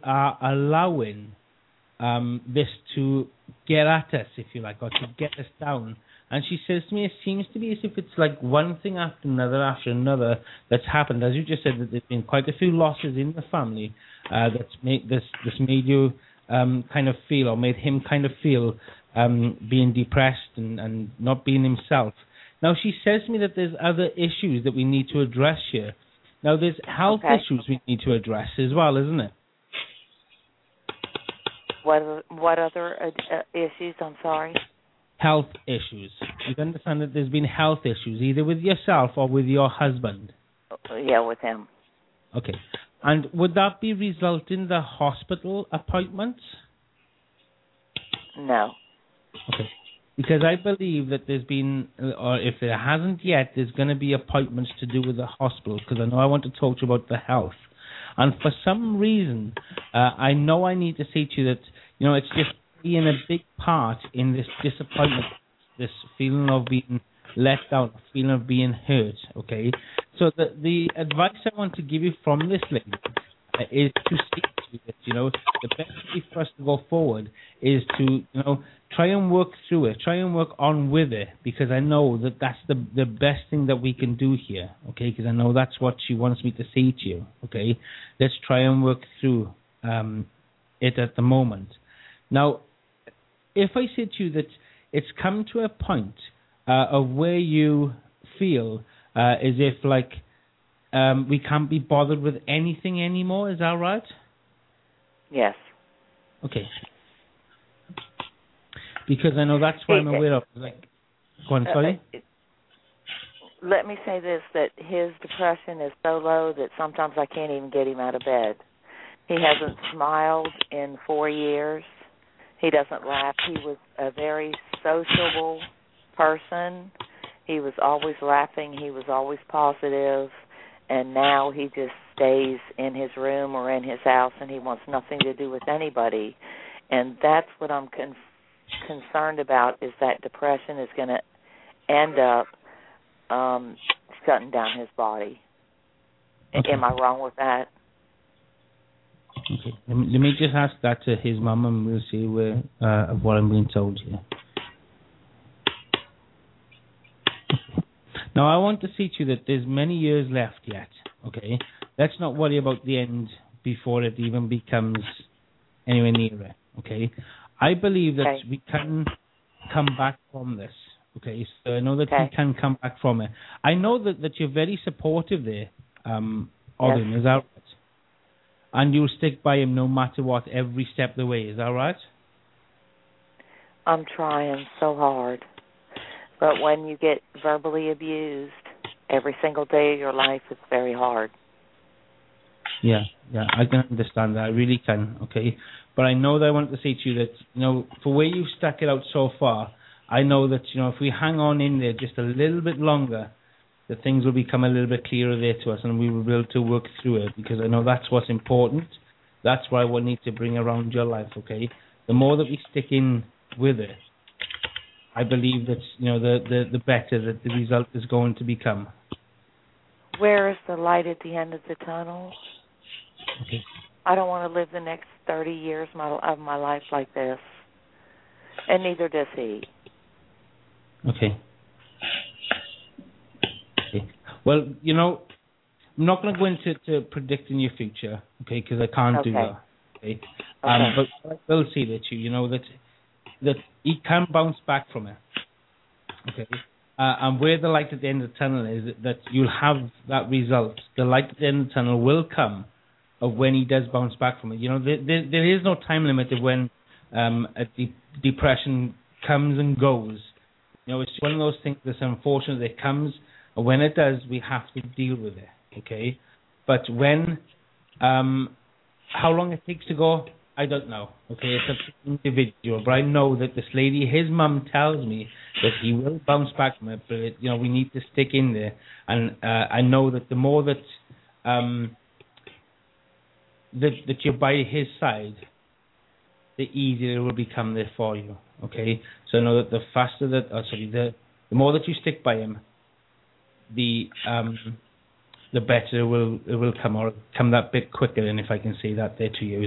allowing this to get at us, if you like, or to get us down And she says to me, it seems to be as if it's like one thing after another that's happened. As you just said, that there's been quite a few losses in the family that's made this made you kind of feel, or made him kind of feel being depressed and not being himself. Now, she says to me that there's other issues that we need to address here. Now, there's health issues we need to address as well, isn't it? What other issues? I'm sorry. Health issues. You understand that there's been health issues, either with yourself or with your husband? Yeah, with him. Okay. And would that be resulting in the hospital appointments? No. Okay. Because I believe that there's been, or if there hasn't yet, there's going to be appointments to do with the hospital, because I know I want to talk to you about the health. And for some reason, I know I need to say to you that, it's just being a big part in this disappointment, this feeling of being let down, feeling of being hurt, okay? So the advice I want to give you from this lady is to see that, the best way for us to go forward is to, try and work through it, try and work on with it, because I know that that's the best thing that we can do here, okay? Because I know that's what she wants me to say to you, okay? Let's try and work through it at the moment. Now, if I say to you that it's come to a point of where you feel as if, like, we can't be bothered with anything anymore, is that right? Yes. Okay. Because I know that's what I'm aware of. Like, go on, sorry? Let me say this, that his depression is so low that sometimes I can't even get him out of bed. He hasn't smiled in 4 years. He doesn't laugh. He was a very sociable person. He was always laughing. He was always positive. And now he just stays in his room or in his house, and he wants nothing to do with anybody. And that's what I'm concerned about, is that depression is going to end up shutting down his body. Okay. Am I wrong with that? Okay. Let me just ask that to his mum, and we'll see where of what I'm being told here. Now, I want to say to you that there's many years left yet, okay? Let's not worry about the end before it even becomes anywhere near it, okay? I believe that we can come back from this, okay? So I know that we can come back from it. I know that you're very supportive there of him, is that right? And you'll stick by him no matter what, every step of the way, is that right? I'm trying so hard. But when you get verbally abused every single day of your life, it's very hard. Yeah, I can understand that. I really can, okay? But I know that I want to say to you that, for where you've stuck it out so far, I know that, if we hang on in there just a little bit longer, that things will become a little bit clearer there to us, and we will be able to work through it, because I know that's what's important. That's what I will need to bring around your life, okay? The more that we stick in with it, I believe that, the better that the result is going to become. Where is the light at the end of the tunnel? Okay. I don't want to live the next 30 years of my life like this. And neither does he. Okay. Well, I'm not going to go into predicting your future, okay, because I can't do that. Okay. But I will say that that he can bounce back from it. Okay. And where the light at the end of the tunnel is, that you'll have that result. The light at the end of the tunnel will come of when he does bounce back from it. There is no time limit of when a depression comes and goes. It's one of those things that's unfortunate. It comes, and when it does, we have to deal with it. Okay. But when, how long it takes to go, I don't know. Okay, it's up to the individual. But I know that this lady, his mum, tells me that he will bounce back from it. But we need to stick in there. And I know that the more that that you're by his side, the easier it will become there for you. Okay, so I know that the faster that, the more that you stick by him, the better it will come, or come that bit quicker. And if I can say that there to you,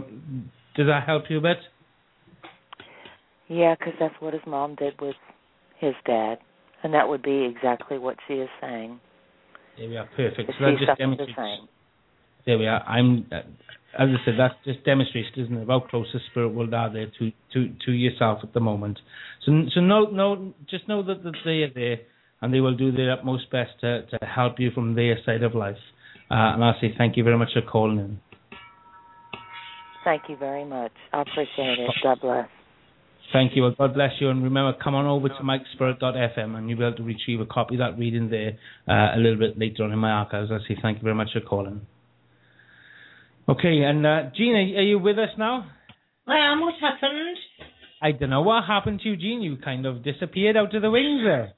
does that help you a bit? Yeah, because that's what his mom did with his dad. And that would be exactly what she is saying. There we are, perfect. So that just demonstrates. There we are. As I said, that just demonstrates, isn't it, how close the spirit world are there to yourself at the moment. So no, just know that they are there, and they will do their utmost best to help you from their side of life. And I'll say thank you very much for calling in. Thank you very much. I appreciate it. God bless. Thank you. Well, God bless you. And remember, come on over to MikeSpirit.fm and you'll be able to retrieve a copy of that reading there a little bit later on in my archives. I say thank you very much for calling. Okay, and Jean, are you with us now? What happened? I don't know what happened to you, Jean. You kind of disappeared out of the wings there.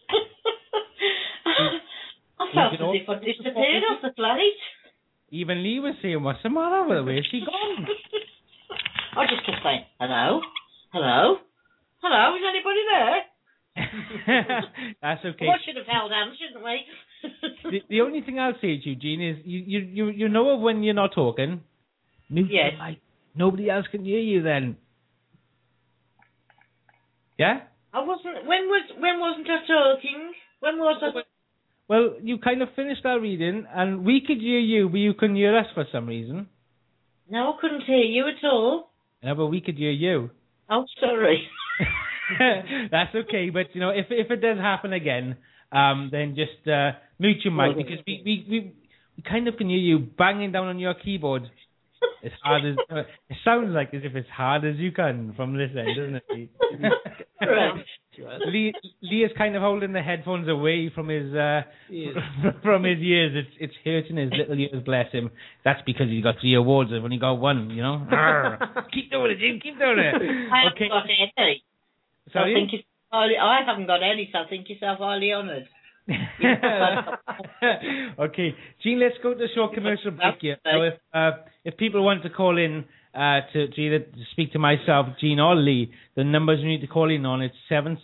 I felt as if I disappeared off the flight. Even Lee was saying, what's the matter with her? Where's she gone? I just kept saying, hello? Hello? Hello? Is anybody there? That's okay. We should have held hands, shouldn't we? the only thing I'll say to you, Jean, is you know when you're not talking. Yes. Nobody else can hear you then. Yeah? I wasn't. When wasn't I talking? When was I? Well, you kind of finished our reading, and we could hear you, but you couldn't hear us for some reason. No, I couldn't hear you at all. No, but we could hear you. Oh, sorry. That's okay, but you know, if it does happen again, then just mute your mic, because we kind of can hear you banging down on your keyboard as hard as it sounds like as if it's hard as you can from this end, doesn't it? Right. Lee is kind of holding the headphones away from his from his ears. It's hurting his little ears, bless him. That's because he got 3 awards. I've only got 1, you know. Keep doing it, Jim. Keep doing it. I haven't got any. Sorry? I haven't got any, so I think yourself highly honoured. Okay, Jean, let's go to the short commercial break here. So if people want to call in to either speak to myself, Jean, or Lee, the numbers you need to call in on, it's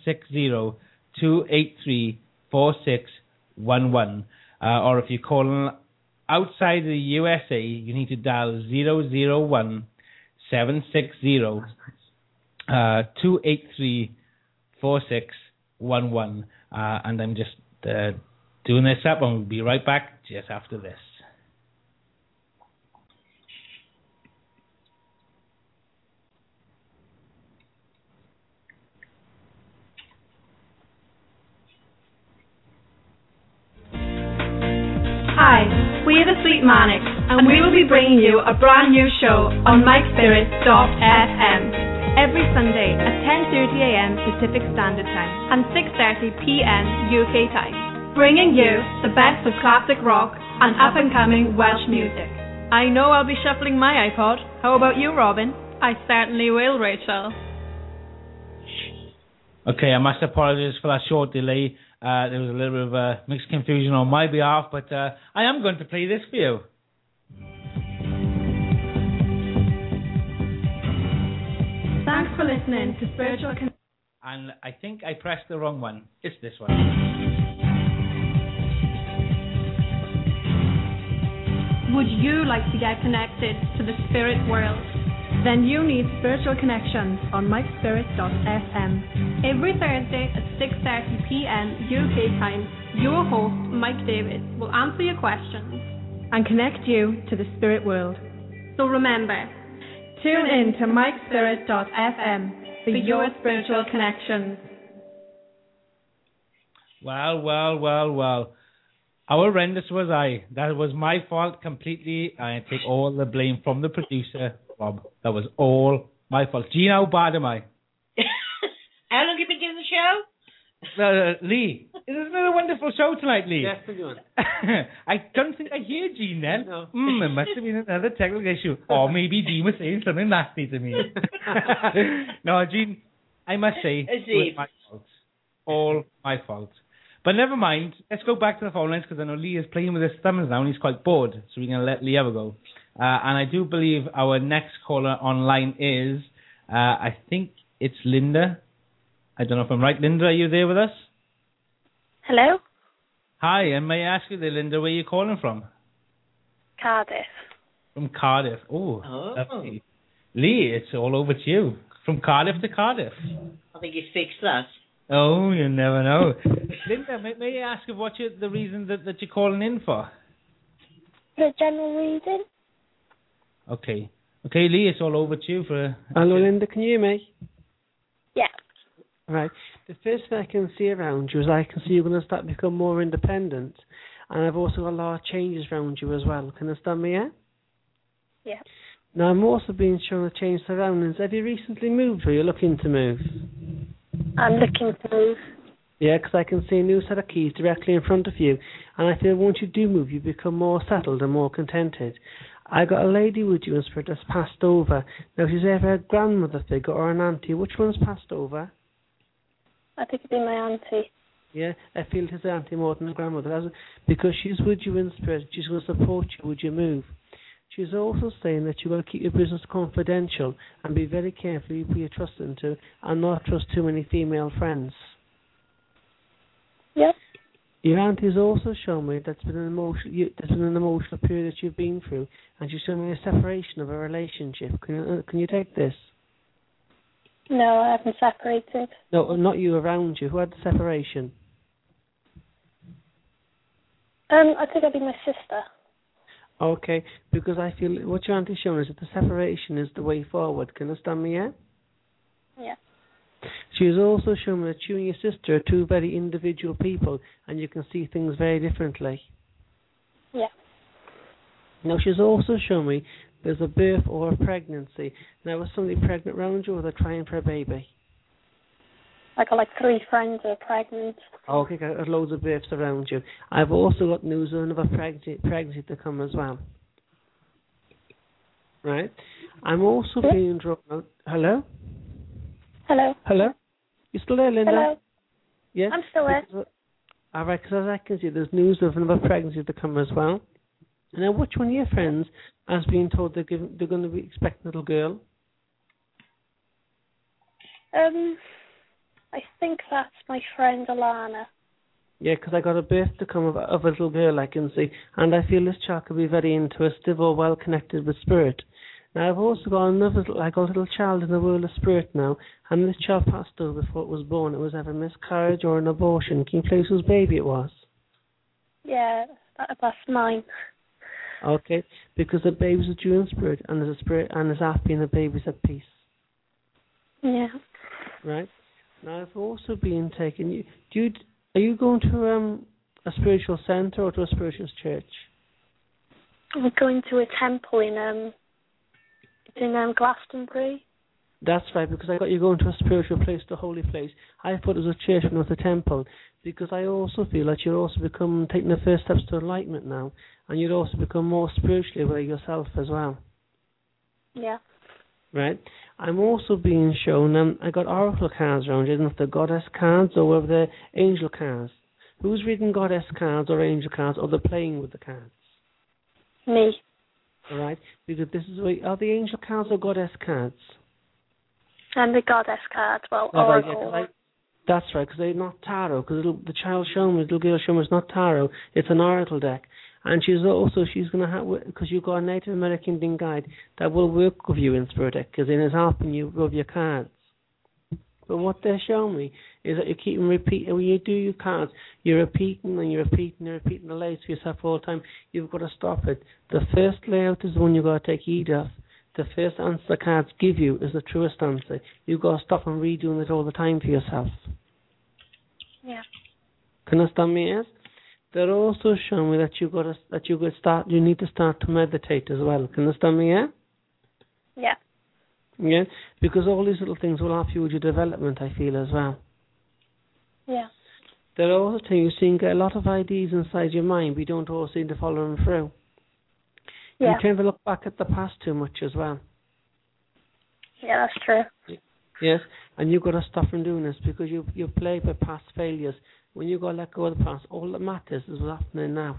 760-283-4611. Or if you're calling outside the USA, you need to dial 001-760-283-4611. And I'm just doing this up, and we'll be right back just after this. Hi, we're the Sweet Manics, and we will be bringing you a brand new show on MikeSpirit.fm every Sunday at 10:30 a.m. Pacific Standard Time and 6:30 p.m. UK time, bringing you the best of classic rock and up-and-coming Welsh music. I know I'll be shuffling my iPod. How about you, Robin? I certainly will, Rachel. Okay, I must apologize for that short delay. There was a little bit of mixed confusion on my behalf, but I am going to play this for you. Thanks for listening to Spiritual And I think I pressed the wrong one. It's this one. Would you like to get connected to the spirit world? Then you need Spiritual Connections on MikeSpirit.fm. Every Thursday at 6:30 p.m. UK time, your host, Mike Davis, will answer your questions and connect you to the spirit world. So remember, tune in to MikeSpirit.fm for your spiritual connections. Well. How horrendous was I? That was my fault completely. I take all the blame from the producer, Rob. That was all my fault. Jean, how bad am I? How long have you been doing the show? Lee, isn't it a wonderful show tonight, Lee? Yes, pretty good. I don't think I hear Jean then. No. It must have been another technical issue. Or maybe Jean was saying something nasty to me. No, Jean, I must say, it was my fault. All my fault. But never mind. Let's go back to the phone lines, because I know Lee is playing with his thumbs now and he's quite bored. So we're going to let Lee have a go. And I do believe our next caller online is, I think it's Linda. I don't know if I'm right. Linda, are you there with us? Hello? Hi, and may I ask you there, Linda, where are you calling from? Cardiff. From Cardiff. Oh. Lovely. Lee, it's all over to you. From Cardiff to Cardiff. I think he's fixed that. Oh, you never know. Linda, may I ask you what's the reason that you're calling in for? The general reading. Okay. Okay, Lee, it's all over to you for... Hello, Linda, can you hear me? Yeah. Right. The first thing I can see around you is I can see you're going to start to become more independent. And I've also got a lot of changes around you as well. Can you understand me, yeah? Yeah. Now, I'm also being shown a change surroundings. Have you recently moved or you're looking to move? I'm looking to move. Yeah, because I can see a new set of keys directly in front of you. And I feel once you do move, you become more settled and more contented. I got a lady with you in spirit that's passed over. Now, if she's ever a grandmother figure or an auntie, which one's passed over? I think it'd be my auntie. Yeah, I feel it's auntie more than a grandmother. Because she's with you in spirit, she's going to support you with your move. She's also saying that you've got to keep your business confidential and be very careful who you trust into and not trust too many female friends. Yep. Your auntie's also shown me there's been an emotional period that you've been through, and she's shown me a separation of a relationship. Can you take this? No, I haven't separated. No, not you, around you. Who had the separation? I think it'd be my sister. Okay, because I feel what your auntie's shown is that the separation is the way forward. Can you understand me, yeah? Yeah. She's also shown me that you and your sister are two very individual people, and you can see things very differently. Yeah. Now, she's also shown me there's a birth or a pregnancy. Now, is somebody pregnant around you, or they're trying for a baby? I got like 3 friends who are pregnant. Okay, got loads of births around you. I've also got news of another pregnancy to come as well. Right? I'm also being drawn out. Hello? Hello? Hello? You still there, Linda? Hello? Yes? I'm still there. All right, because as I can see, there's news of another pregnancy to come as well. And now, which one of your friends has been told they're going to be expecting a little girl? I think that's my friend Alana. Yeah, because I got a birth to come of a little girl, I can see, and I feel this child could be very intuitive or well connected with spirit. Now, I've also got a little child in the world of spirit now, and this child passed away before it was born. It was either a miscarriage or an abortion. Can you place whose baby it was? Yeah, that's mine. Okay, because the baby's a due in spirit, and there's a spirit, and there's happy, and the baby's at peace. Yeah. Right. Now, I've also been taken. Are you going to a spiritual centre or to a spiritual church? I'm going to a temple in Glastonbury. That's right, because I got you going to a spiritual place, the holy place. I thought it was a church, not a temple, because I also feel that you're also taking the first steps to enlightenment now, and you'd also become more spiritually aware yourself as well. Yeah. Right. I'm also being shown, I got oracle cards around you, I don't know if they're goddess cards or whether they're angel cards. Who's reading goddess cards or angel cards, or they're playing with the cards? Me. All right, because this is are the angel cards or goddess cards? And the goddess cards, oracle. Right, that's right, because they're not tarot, because the child shown me, the little girl shown me, is not tarot, it's an oracle deck. And she's going to have, because you've got a Native American Indian guide that will work with you in Spirit Deck, because it is helping you with your cards. But what they're showing me is that you keep repeating, when you do your cards, you're repeating and you're repeating the layouts for yourself all the time. You've got to stop it. The first layout is the one you've got to take heed of. The first answer the cards give you is the truest answer. You've got to stop and redoing it all the time for yourself. Yeah. Can you understand me, yes? They're also showing me that you need to start to meditate as well. Can you understand me, yeah? Yeah. Yeah, because all these little things will help you with your development, I feel, as well. Yeah. They're also telling you seem to get a lot of ideas inside your mind, but you don't always seem to follow them through. Yeah. You tend to look back at the past too much as well. Yeah, that's true. Yes, and you've got to stop from doing this because you play by past failures. When you go let go of the past, all that matters is what's happening now.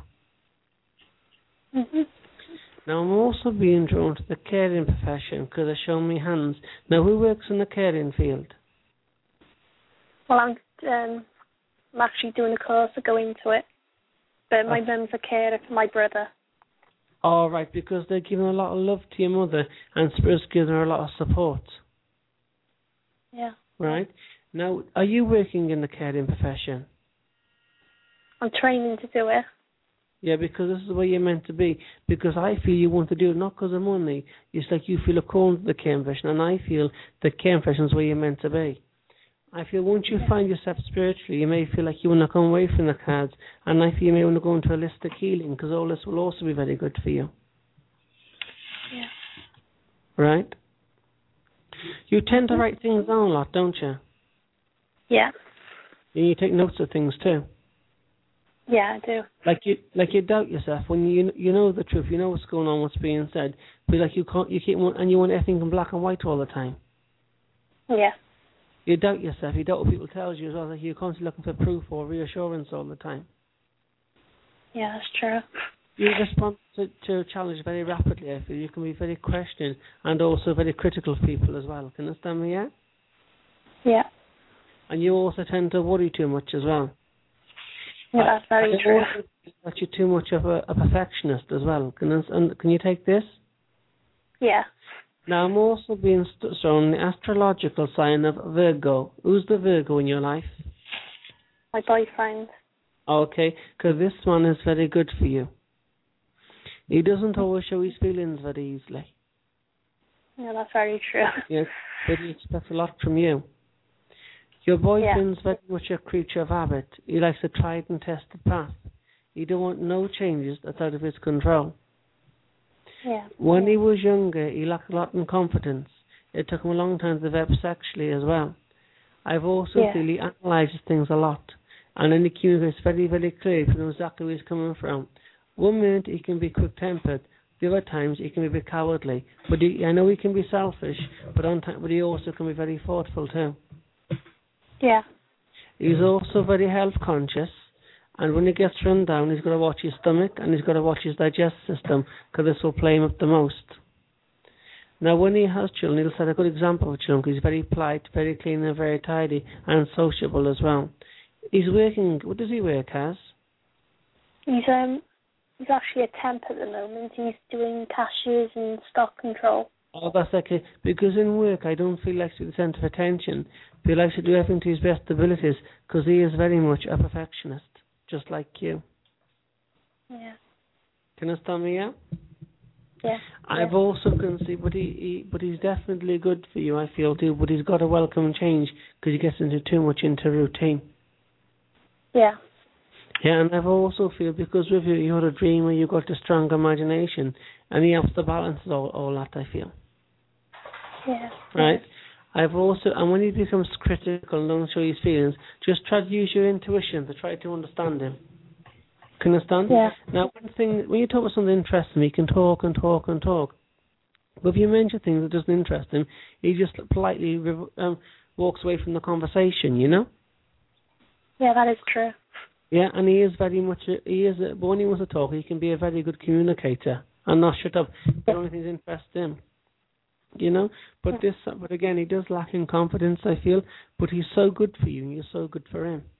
Mm-hmm. Now, I'm also being drawn to the caring profession because they're showing me hands. Now, who works in the caring field? Well, I'm actually doing a course to go into it. But my mum's a carer for my brother. All right, because they're giving a lot of love to your mother and Spirit's giving her a lot of support. Yeah. Right? Now, are you working in the caring profession? I'm training to do it. Yeah, because this is where you're meant to be. Because I feel you want to do it not because of money. It's like you feel a call to the caring profession, and I feel the caring profession is where you're meant to be. I feel once you find yourself spiritually, you may feel like you want to come away from the cards, and I feel you may want to go into holistic healing, because all this will also be very good for you. Yeah. Right? You tend to write things down a lot, don't you? Yeah. And you take notes of things too. Yeah, I do. Like you doubt yourself when you know the truth, you know what's going on, what's being said, but like you want everything in black and white all the time. Yeah. You doubt yourself. You doubt what people tell you as well. Like you're constantly looking for proof or reassurance all the time. Yeah, that's true. You respond to a challenge very rapidly. I feel you can be very questioning and also very critical of people as well. Can you understand me? Yeah. Yeah. And you also tend to worry too much as well. Yeah, that's very true. That you're too much of a perfectionist as well. Can you take this? Yeah. Now, I'm also being shown the astrological sign of Virgo. Who's the Virgo in your life? My boyfriend. Okay, because this one is very good for you. He doesn't always show his feelings very easily. Yeah, that's very true. Yes, but he expects a lot from you. Your boyfriend's very much a creature of habit. He likes a tried and tested path. He don't want no changes that's out of his control. Yeah. When he was younger, he lacked a lot in confidence. It took him a long time to develop sexually as well. I've also feel he analyses things a lot. And then he communicates very, very clearly to know exactly where he's coming from. 1 minute he can be quick-tempered. The other times he can be a bit cowardly. But I know he can be selfish, but he also can be very thoughtful too. Yeah. He's also very health conscious. And when he gets run down, he's got to watch his stomach and he's got to watch his digestive system, because this will play him up the most. Now, when he has children, he'll set a good example of children, because he's very polite, very clean and very tidy and sociable as well. He's working. What does he work as? He's actually a temp at the moment. He's doing cashiers and stock control. Oh, that's okay. Because in work, I don't feel like he's the centre of attention. He likes to do everything to his best abilities, because he is very much a perfectionist, just like you. Yeah. Can you understand me? Yeah. Yeah. I've also considered, but he's definitely good for you, I feel too. But he's got to welcome change, because he gets too much into routine. Yeah. Yeah, and I've also feel because with you, you're a dreamer, you've got a strong imagination, and he helps to balance all that, I feel. Yeah. Right? I've also, and when he becomes critical and don't show his feelings, just try to use your intuition to try to understand him. Can you understand? Yeah. Now, one thing, when you talk about something interesting, he can talk and talk and talk. But if you mention things that doesn't interest him, he just politely walks away from the conversation, you know? Yeah, that is true. Yeah, and he is very much, but when he wants to talk, he can be a very good communicator and not shut up. The only thing that interests him, you know? But again, he does lack in confidence, I feel, but he's so good for you and you're so good for him.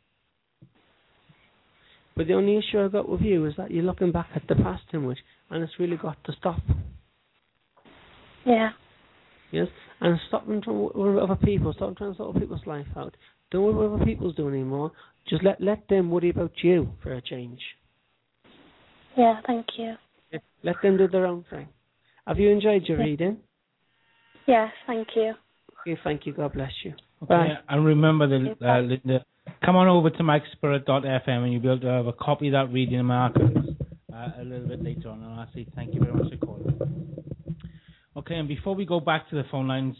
But the only issue I've got with you is that you're looking back at the past too much, and it's really got to stop. Yeah. Yes, and stop trying to worry about other people. Stop trying to sort people's life out. Don't worry about what other people's doing anymore. Just let them worry about you for a change. Yeah, thank you. Yeah, let them do their own thing. Have you enjoyed your reading? Yes, thank you. Okay, thank you. God bless you. Okay, Bye. and remember, Linda, come on over to MikeSpirit.fm and you'll be able to have a copy of that reading in my archives a little bit later on. And I'll say thank you very much for calling. Okay, and before we go back to the phone lines,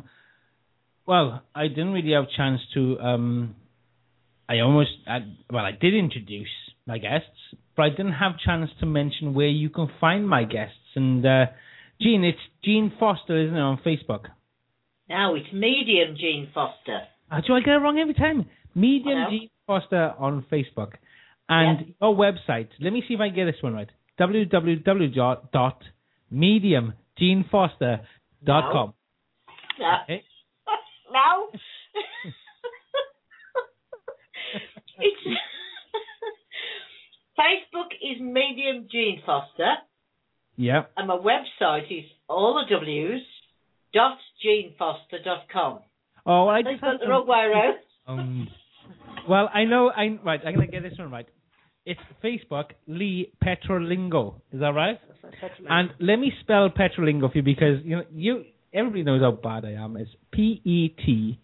I didn't really have a chance to. I did introduce my guests, but I didn't have a chance to mention where you can find my guests. And Jean, it's Jean Foster, isn't it, on Facebook? No, it's Medium Jean Foster. Do I get it wrong every time? Medium Jean Foster on Facebook. And your website, let me see if I get this one right. www.mediumjeanfoster.com. No. Okay. No. It's Facebook is Medium Jean Foster. Yeah. And my website is all the W's .jeanfoster.com. Oh, I They've just got the wrong way around. Well, I know. Right, I'm going to get this one right. It's Facebook, Lee Petrolingo. Is that right? That's right, and let me spell Petrolingo for you because everybody knows how bad I am. It's Petulengro.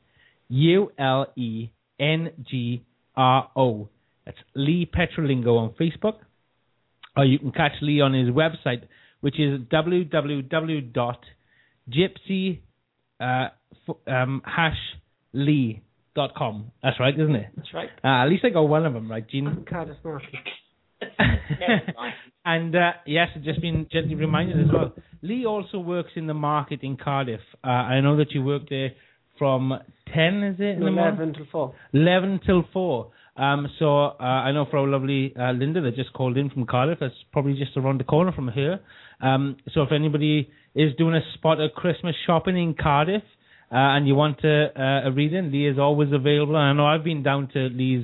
That's Lee Petrolingo on Facebook. Or you can catch Lee on his website, which is www.gypsy-lee.com. That's right, isn't it? That's right. At least I got one of them right, Gene. Cardiff Market. And yes, I've just been gently reminded as well. Lee also works in the market in Cardiff. I know that you work there from 10, is it? 11 till 4. 11 till 4. So I know for our lovely Linda that just called in from Cardiff, that's probably just around the corner from her. So if anybody is doing a spot of Christmas shopping in Cardiff and you want a reading, Lee is always available. I know I've been down to Lee's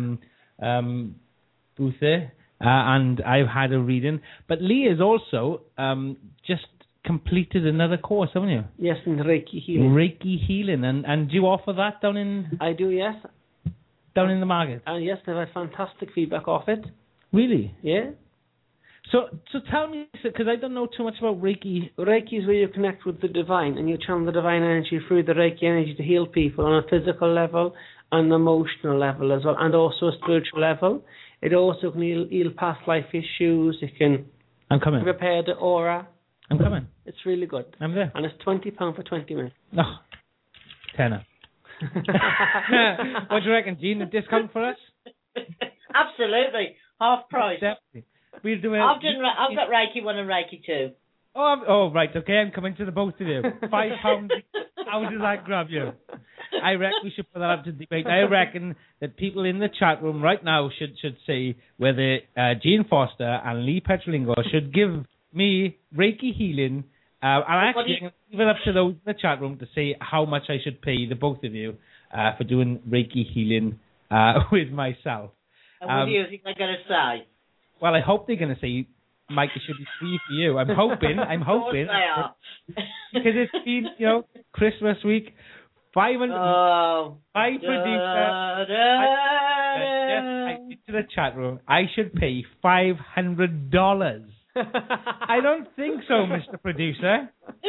booth there and I've had a reading. But Lee has also just completed another course, haven't you? Yes, in Reiki healing. Reiki healing. And do you offer that down in... I do, yes. Down in the market? Yes, they've had fantastic feedback off it. Really? Yeah. So tell me, because I don't know too much about Reiki. Reiki is where you connect with the divine and you channel the divine energy through the Reiki energy to heal people on a physical level and an emotional level as well, and also a spiritual level. It also can heal past life issues. It can repair the aura. I'm coming. It's really good. I'm there. And it's £20 for 20 minutes. Oh, tenner. What do you reckon, Gene? A discount for us? Absolutely. Half price. Definitely. We'll do I've got Reiki 1 and Reiki 2. Oh, right. Okay, I'm coming to the both of you. £5. How does that grab you? I reckon we should put that up to debate. I reckon that people in the chat room right now should say whether Gene Foster and Lee Petrolingo should give me Reiki healing. I'm actually going to leave it up to those in the chat room to say how much I should pay the both of you for doing Reiki healing with myself. And what do you think they're going to say? Well, I hope they're going to say, Mike, it should be free for you. I'm hoping. Of course they are. Because it's been, Christmas week. 500. My producer. Yes, I went to the chat room. I should pay $500. I don't think so, Mr. Producer.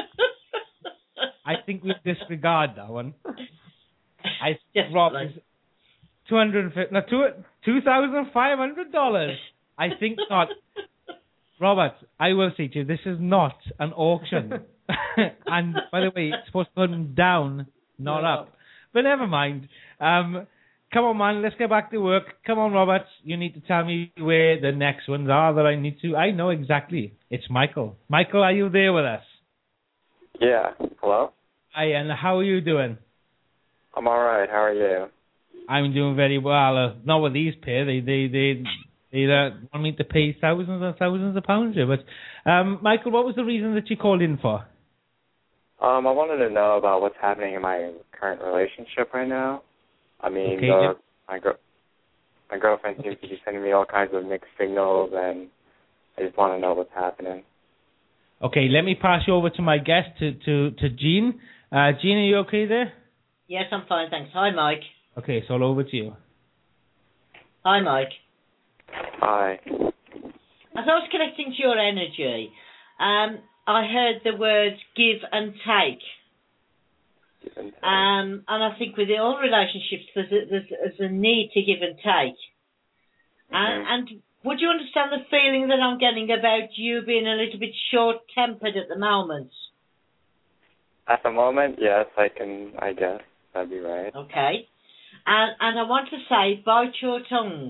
I think we'll disregard that one. I Rob is $2,500. I think not. Robert, I will say to you, this is not an auction. And by the way, it's supposed to go down, not up. But never mind. Come on, man, let's get back to work. Come on, Robert. You need to tell me where the next ones are that I need to. I know exactly. It's Michael. Michael, are you there with us? Yeah. Hello? Hi, and how are you doing? I'm all right. How are you? I'm doing very well. Not with these pair. They want me to pay thousands and thousands of pounds here. But, Michael, what was the reason that you called in for? I wanted to know about what's happening in my current relationship right now. I mean, my girlfriend seems to be sending me all kinds of mixed signals, and I just want to know what's happening. Okay, let me pass you over to my guest, to Jean. Jean, are you okay there? Yes, I'm fine, thanks. Hi, Mike. Okay, so all over to you. Hi, Mike. Hi. As I was connecting to your energy, I heard the words give and take. And I think with all relationships, there's a need to give and take. And would you understand the feeling that I'm getting about you being a little bit short-tempered at the moment? At the moment, yes, I guess. That'd be right. Okay. And I want to say, bite your tongue.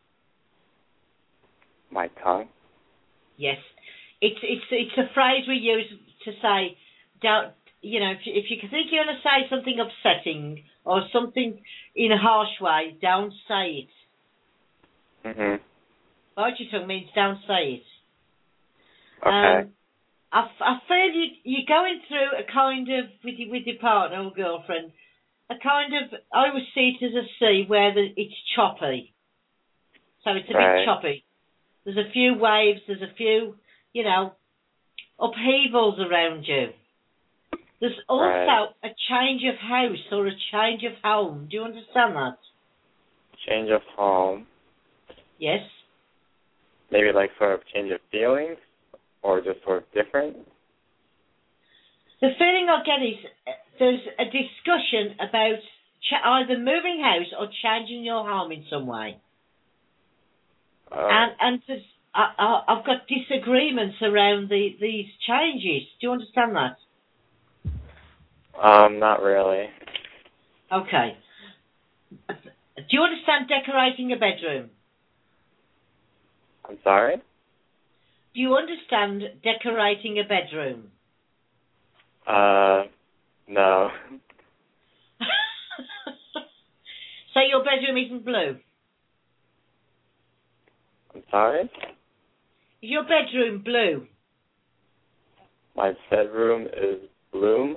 My tongue? Yes. It's a phrase we use to say, don't, if you think you're going to say something upsetting or something in a harsh way, don't say it. Mhm. Bite your tongue means don't say it. Okay. I feel you're going through a kind of, with your partner or girlfriend, a kind of, I would see it as a sea where it's choppy. So it's a bit choppy. There's a few waves, there's a few, upheavals around you. There's also a change of house or a change of home. Do you understand that? Change of home. Yes. Maybe like sort of change of feelings, or just sort of different? The feeling I get is there's a discussion about either moving house or changing your home in some way. And I've got disagreements around these changes. Do you understand that? Not really. Okay. Do you understand decorating a bedroom? I'm sorry? Do you understand decorating a bedroom? No. So your bedroom isn't blue? I'm sorry? Is your bedroom blue? My bedroom is blue.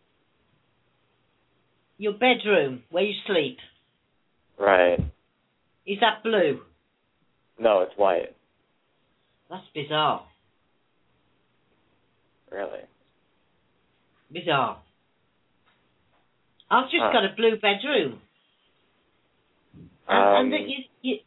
Your bedroom, where you sleep? Right. Is that blue? No, it's white. That's bizarre. Really? Bizarre. I've just got a blue bedroom. And that you...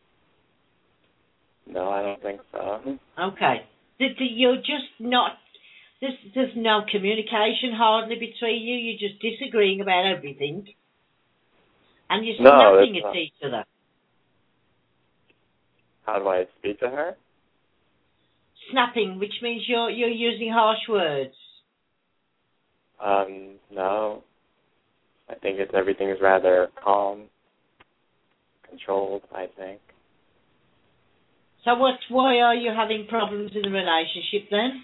No, I don't think so. Okay. You're just not... There's no communication hardly between you. You're just disagreeing about everything. And you're snapping at each other. How do I speak to her? Snapping, which means you're using harsh words. No. I think everything is rather calm, controlled, I think. So why are you having problems in the relationship then?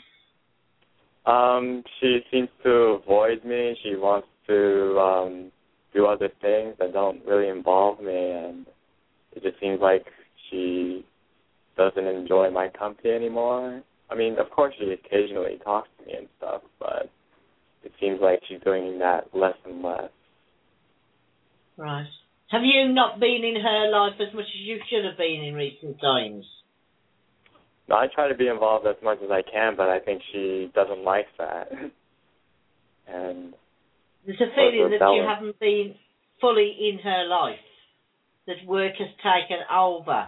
She seems to avoid me. She wants to do other things that don't really involve me, and it just seems like she doesn't enjoy my company anymore. I mean, of course she occasionally talks to me and stuff, but it seems like she's doing that less and less. Right. Have you not been in her life as much as you should have been in recent times? No, I try to be involved as much as I can, but I think she doesn't like that. And there's a feeling that you haven't been fully in her life, that work has taken over.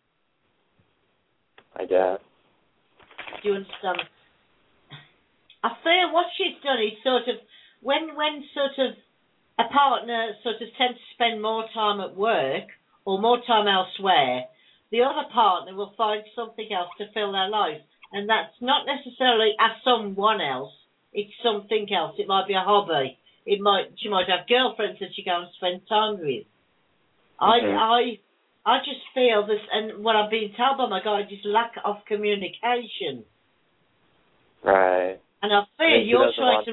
I guess. Do you understand? I feel what she's done is sort of, when sort of a partner sort of tends to spend more time at work or more time elsewhere, the other partner will find something else to fill their life. And that's not necessarily as someone else, it's something else. It might be a hobby. She might have girlfriends that she goes and spend time with. Mm-hmm. I just feel this, and what I'm being told by my guide is lack of communication. Right. And I feel you're trying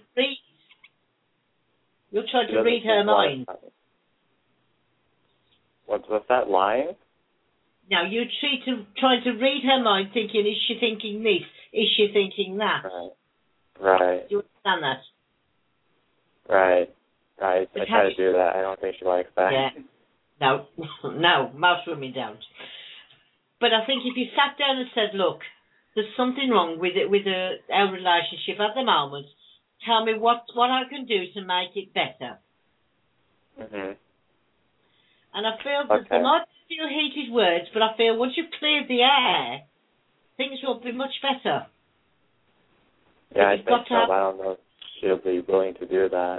to read her mind. What's that, lying? Now, you're trying to read her mind, thinking, is she thinking this? Is she thinking that? Right. Do you understand that? Right. I try to do that. I don't think she likes that. Yeah. No, most women don't. But I think if you sat down and said, look, there's something wrong with our relationship at the moment, tell me what I can do to make it better. Mm-hmm. And I feel that there might be still heated words, but I feel once you've cleared the air, things will be much better. Yeah, I think so. I don't know if she'll be willing to do that.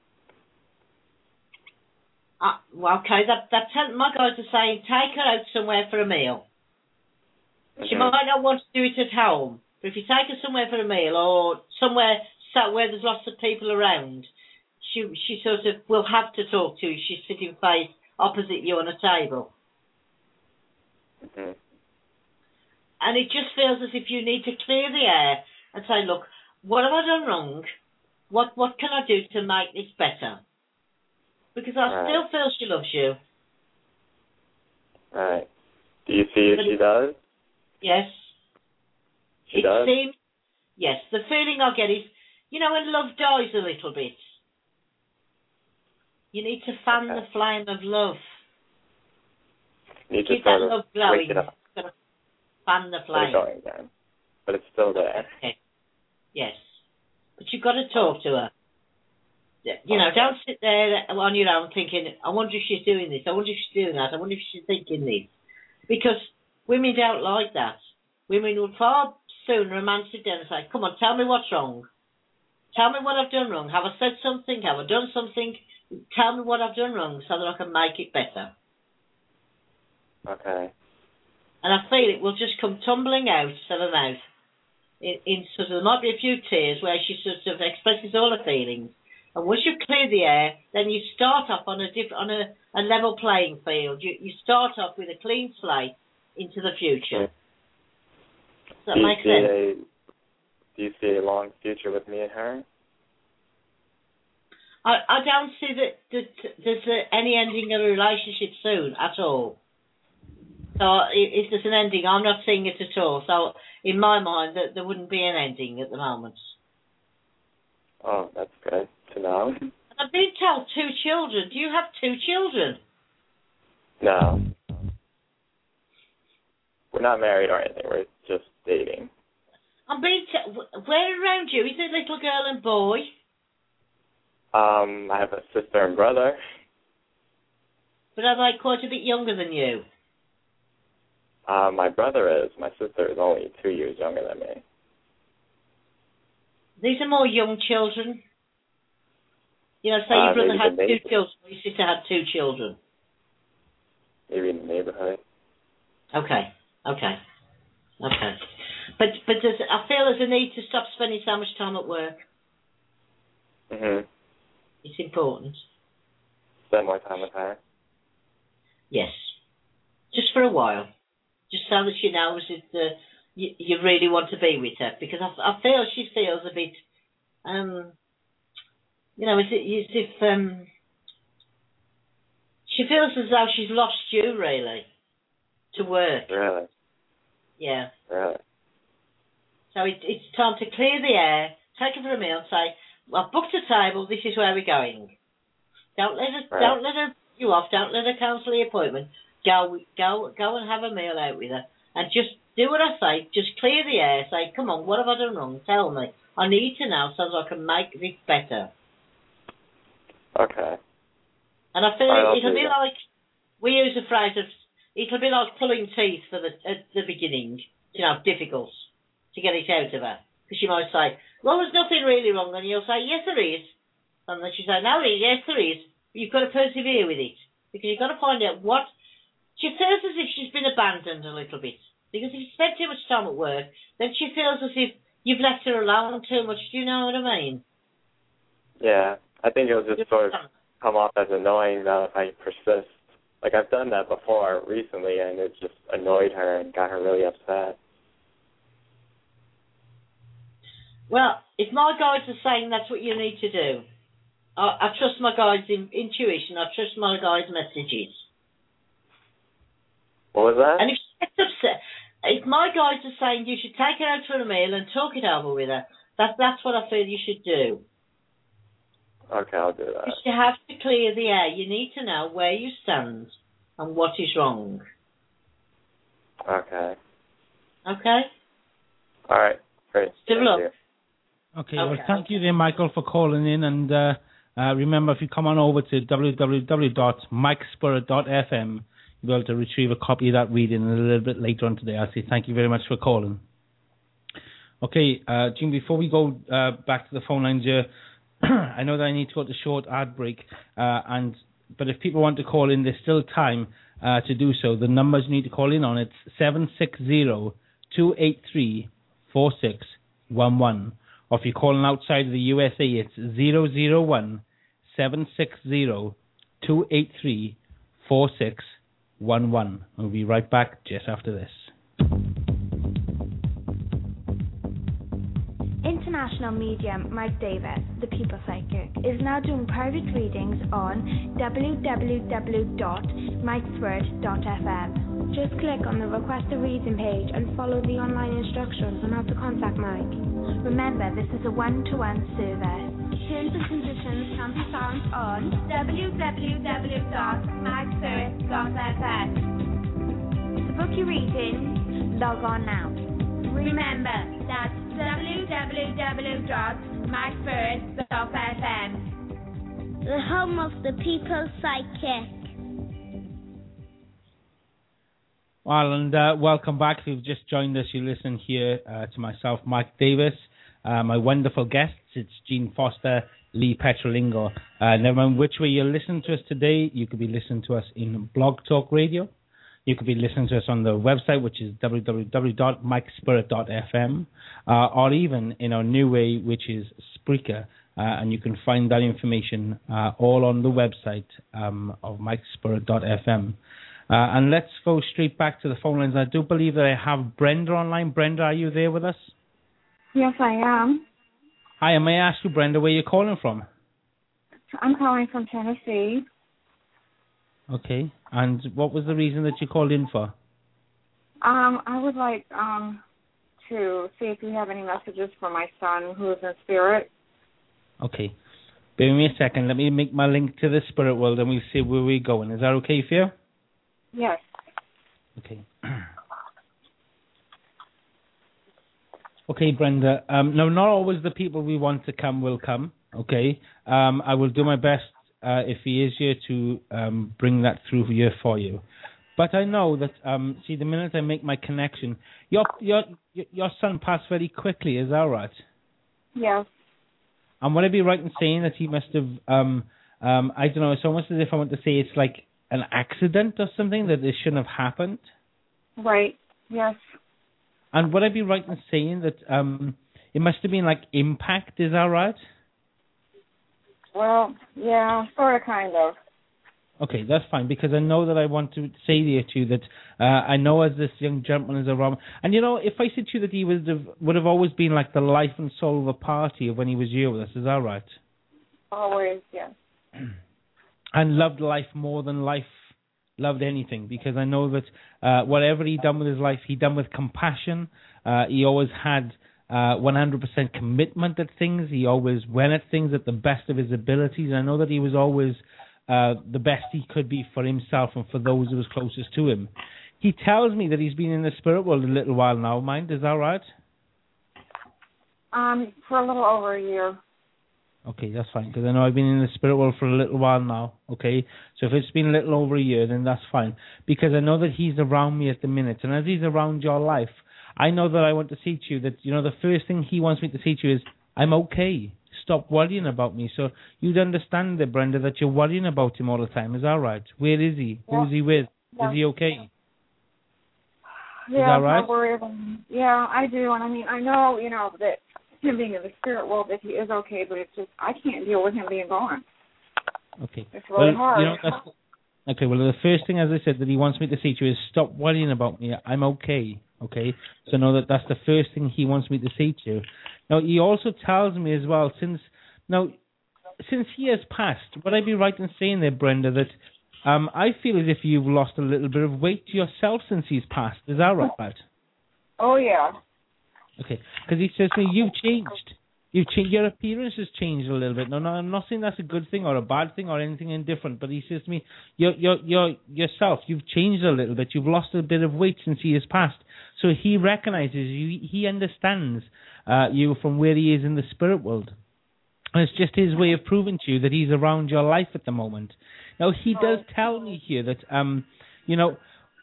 Well, okay, my guys are saying take her out somewhere for a meal. Mm-hmm. She might not want to do it at home, but if you take her somewhere for a meal or somewhere where there's lots of people around, she sort of will have to talk to you. She's sitting face opposite you on a table. Mm-hmm. And it just feels as if you need to clear the air and say, look, what have I done wrong? What can I do to make this better? Because I still feel she loves you. Right. Do you see if she does? Yes. She does? Yes. The feeling I get is, when love dies a little bit, you need to fan the flame of love. Need keep to that love glowing. It up. Fan the flame. Going down. But it's still there. Okay. Yes. But you've got to talk to her. don't sit there on your own thinking, I wonder if she's doing this, I wonder if she's doing that, I wonder if she's thinking this. Because women don't like that. Women would far sooner a man sit down and say, come on, tell me what's wrong. Tell me what I've done wrong. Have I said something? Have I done something? Tell me what I've done wrong so that I can make it better. Okay. And I feel it will just come tumbling out of her mouth. In sort of, there might be a few tears where she sort of expresses all her feelings. And once you clear the air, then you start off on a level playing field. You start off with a clean slate into the future. Does that make sense? Do you see a long future with me and her? I don't see that there's any ending of a relationship soon at all. So if there's an ending, I'm not seeing it at all. So in my mind, there wouldn't be an ending at the moment. Oh, that's good to know. I've been told 2 children. Do you have 2 children? No. We're not married or anything. We're just dating. I'm being where around you? Is it little girl and boy? I have a sister and brother. But are they quite a bit younger than you? My brother is. My sister is only 2 years younger than me. These are more young children. Say your brother had 2 children, your sister had 2 children. Maybe in the neighborhood. Okay. But I feel there's a need to stop spending so much time at work. Mhm. It's important. Spend more time with her. Yes, just for a while, just so that she knows that you really want to be with her. Because I feel she feels a bit, as if she feels as though she's lost you really to work. Really? Yeah. Really? So it's time to clear the air, take her for a meal, and say, I've booked a table, this is where we're going. Don't let her you off, don't let her cancel the appointment. Go and have a meal out with her. And just do what I say, just clear the air, say, come on, what have I done wrong? Tell me. I need to know so that I can make this better. Okay. And I feel it'll be like, we use the phrase of, it'll be like pulling teeth at the beginning, difficult to get it out of her. Because she might say, well, there's nothing really wrong. And you'll say, yes, there is. And then she'll say, no, yes, there is. But you've got to persevere with it. Because you've got to find out what... She feels as if she's been abandoned a little bit. Because if you spend too much time at work, then she feels as if you've left her alone too much. Do you know what I mean? Yeah. I think it'll just sort of come off as annoying, though, if I persist. Like, I've done that before recently, and it just annoyed her and got her really upset. Well, if my guides are saying that's what you need to do, I trust my guides' intuition. I trust my guides' messages. What was that? And if she gets upset, if my guides are saying you should take her out for a meal and talk it over with her, that's what I feel you should do. Okay, I'll do that. You have to clear the air. You need to know where you stand and what is wrong. Okay. Okay? All right. Great. Good luck. Okay, well, thank you there, Michael, for calling in. And remember, if you come on over to www.mikespirit.fm, you'll be able to retrieve a copy of that reading a little bit later on today. I'll say thank you very much for calling. Okay, Jim, before we go back to the phone lines here, I know that I need to go to a short ad break, but if people want to call in, there's still time to do so. The numbers you need to call in on, it's 760-283-4611. Or if you're calling outside of the USA, it's 001-760-283-4611. We'll be right back just after this. International medium Mike Davis, the People Psychic, is now doing private readings on www.mikespirit.fm. Just click on the Request a Reading page and follow the online instructions on how to contact Mike. Remember, this is a one-to-one service. Terms and conditions can be found on www.mikespirit.fm. To book your reading, log on now. Remember, that's www.mikespirit.fm. the home of the People's Psychic. Well, and welcome back. If you've just joined us, you listen here to myself, Mike Davis, my wonderful guests. It's Jean Foster, Lee Petrolingo. Never mind which way you're listening to us today. You could be listening to us in Blog Talk Radio. You could be listening to us on the website, which is www.mikespirit.fm, or even in our new way, which is Spreaker. And you can find that information all on the website of mikespirit.fm. And let's go straight back to the phone lines. I do believe that I have Brenda online. Brenda, are you there with us? Yes, I am. Hi, and may I ask you, Brenda, where you're calling from? I'm calling from Tennessee. Okay. And what was the reason that you called in for? I would like to see if you have any messages for my son who is in spirit. Okay. Bear with me a second. Let me make my link to the spirit world and we'll see where we're going. Is that okay for you? Yes. Okay. Okay, Brenda. Now, not always the people we want to come will come. Okay. I will do my best if he is here to bring that through here for you. But I know that see, the minute I make my connection, your son passed very quickly. Is that right? Yes. And would I be right in saying that he must have? I don't know. It's almost as if I want to say it's like an accident or something, that it shouldn't have happened. Right. Yes. And would I be right in saying that it must have been like impact? Is that right? Well, yeah, sort of, kind of. Okay, that's fine, because I know that I want to say to you that I know as this young gentleman is around, and you know, if I said to you that he would have always been like the life and soul of a party of when he was here with us, is that right? Always, yes. And loved life more than life loved anything, because I know that whatever he done with his life, he done with compassion. He always had 100% commitment at things. He always went at things at the best of his abilities. And I know that he was always the best he could be for himself and for those who was closest to him. He tells me that he's been in the spirit world a little while now, mind. Is that right? For a little over a year. Okay, that's fine, because I know I've been in the spirit world for a little while now, okay? So if it's been a little over a year, then that's fine, because I know that he's around me at the minute, and as he's around your life, I know that I want to say to you that, you know, the first thing he wants me to say to you is, I'm okay. Stop worrying about me. So you'd understand that, Brenda, that you're worrying about him all the time. Is that right? Where is he? Yeah. Who's he with? Yeah. Is he okay? Yeah, is that right? I worry about him. Yeah, I do, and I mean, I know, you know, that him being in the spirit world, that he is okay, but it's just, I can't deal with him being gone. Okay. It's really hard. You know, okay, well, the first thing, as I said, that he wants me to say to you is stop worrying about me. I'm okay, okay? So know that that's the first thing he wants me to say to you. Now, he also tells me as well, since he has passed, would I be right in saying there, Brenda, that I feel as if you've lost a little bit of weight to yourself since he's passed. Is that right? Oh, yeah. Okay, because he says to me, you've changed. Your appearance has changed a little bit. No, I'm not saying that's a good thing or a bad thing or anything indifferent, but he says to me, yourself, you've changed a little bit. You've lost a bit of weight since he has passed. So he recognizes you. He understands you from where he is in the spirit world. And it's just his way of proving to you that he's around your life at the moment. Now, he does tell me here that, you know,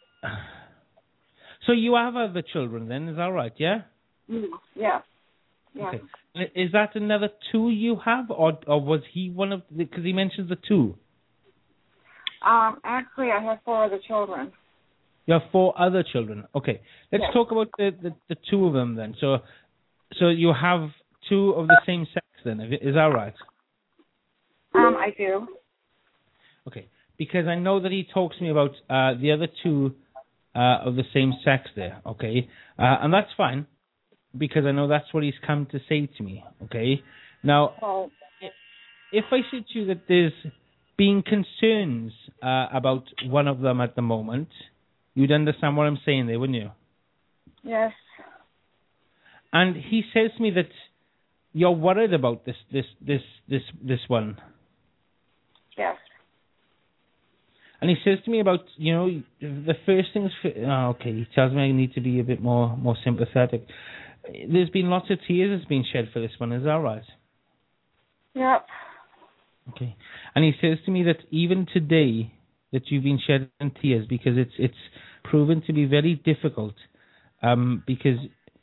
so you have other children then, is that right, yeah? Yeah. Yeah. Okay. Is that another two you have, or was he one of, because he mentions the two? Actually, I have 4 other children. You have 4 other children. Okay. Let's talk about the two of them then. So you have 2 of the same sex then, is that right? I do. Okay. Because I know that he talks to me about the other 2 of the same sex there, okay? And that's fine, because I know that's what he's come to say to me, okay? Now, if I said to you that there's been concerns about one of them at the moment, you'd understand what I'm saying there, wouldn't you? Yes. And he says to me that you're worried about this one. Yes. And he says to me about, you know, the first thing is, okay, he tells me I need to be a bit more sympathetic. There's been lots of tears that's been shed for this one, is that right? Yep. Okay. And he says to me that even today that you've been shedding tears because it's proven to be very difficult, because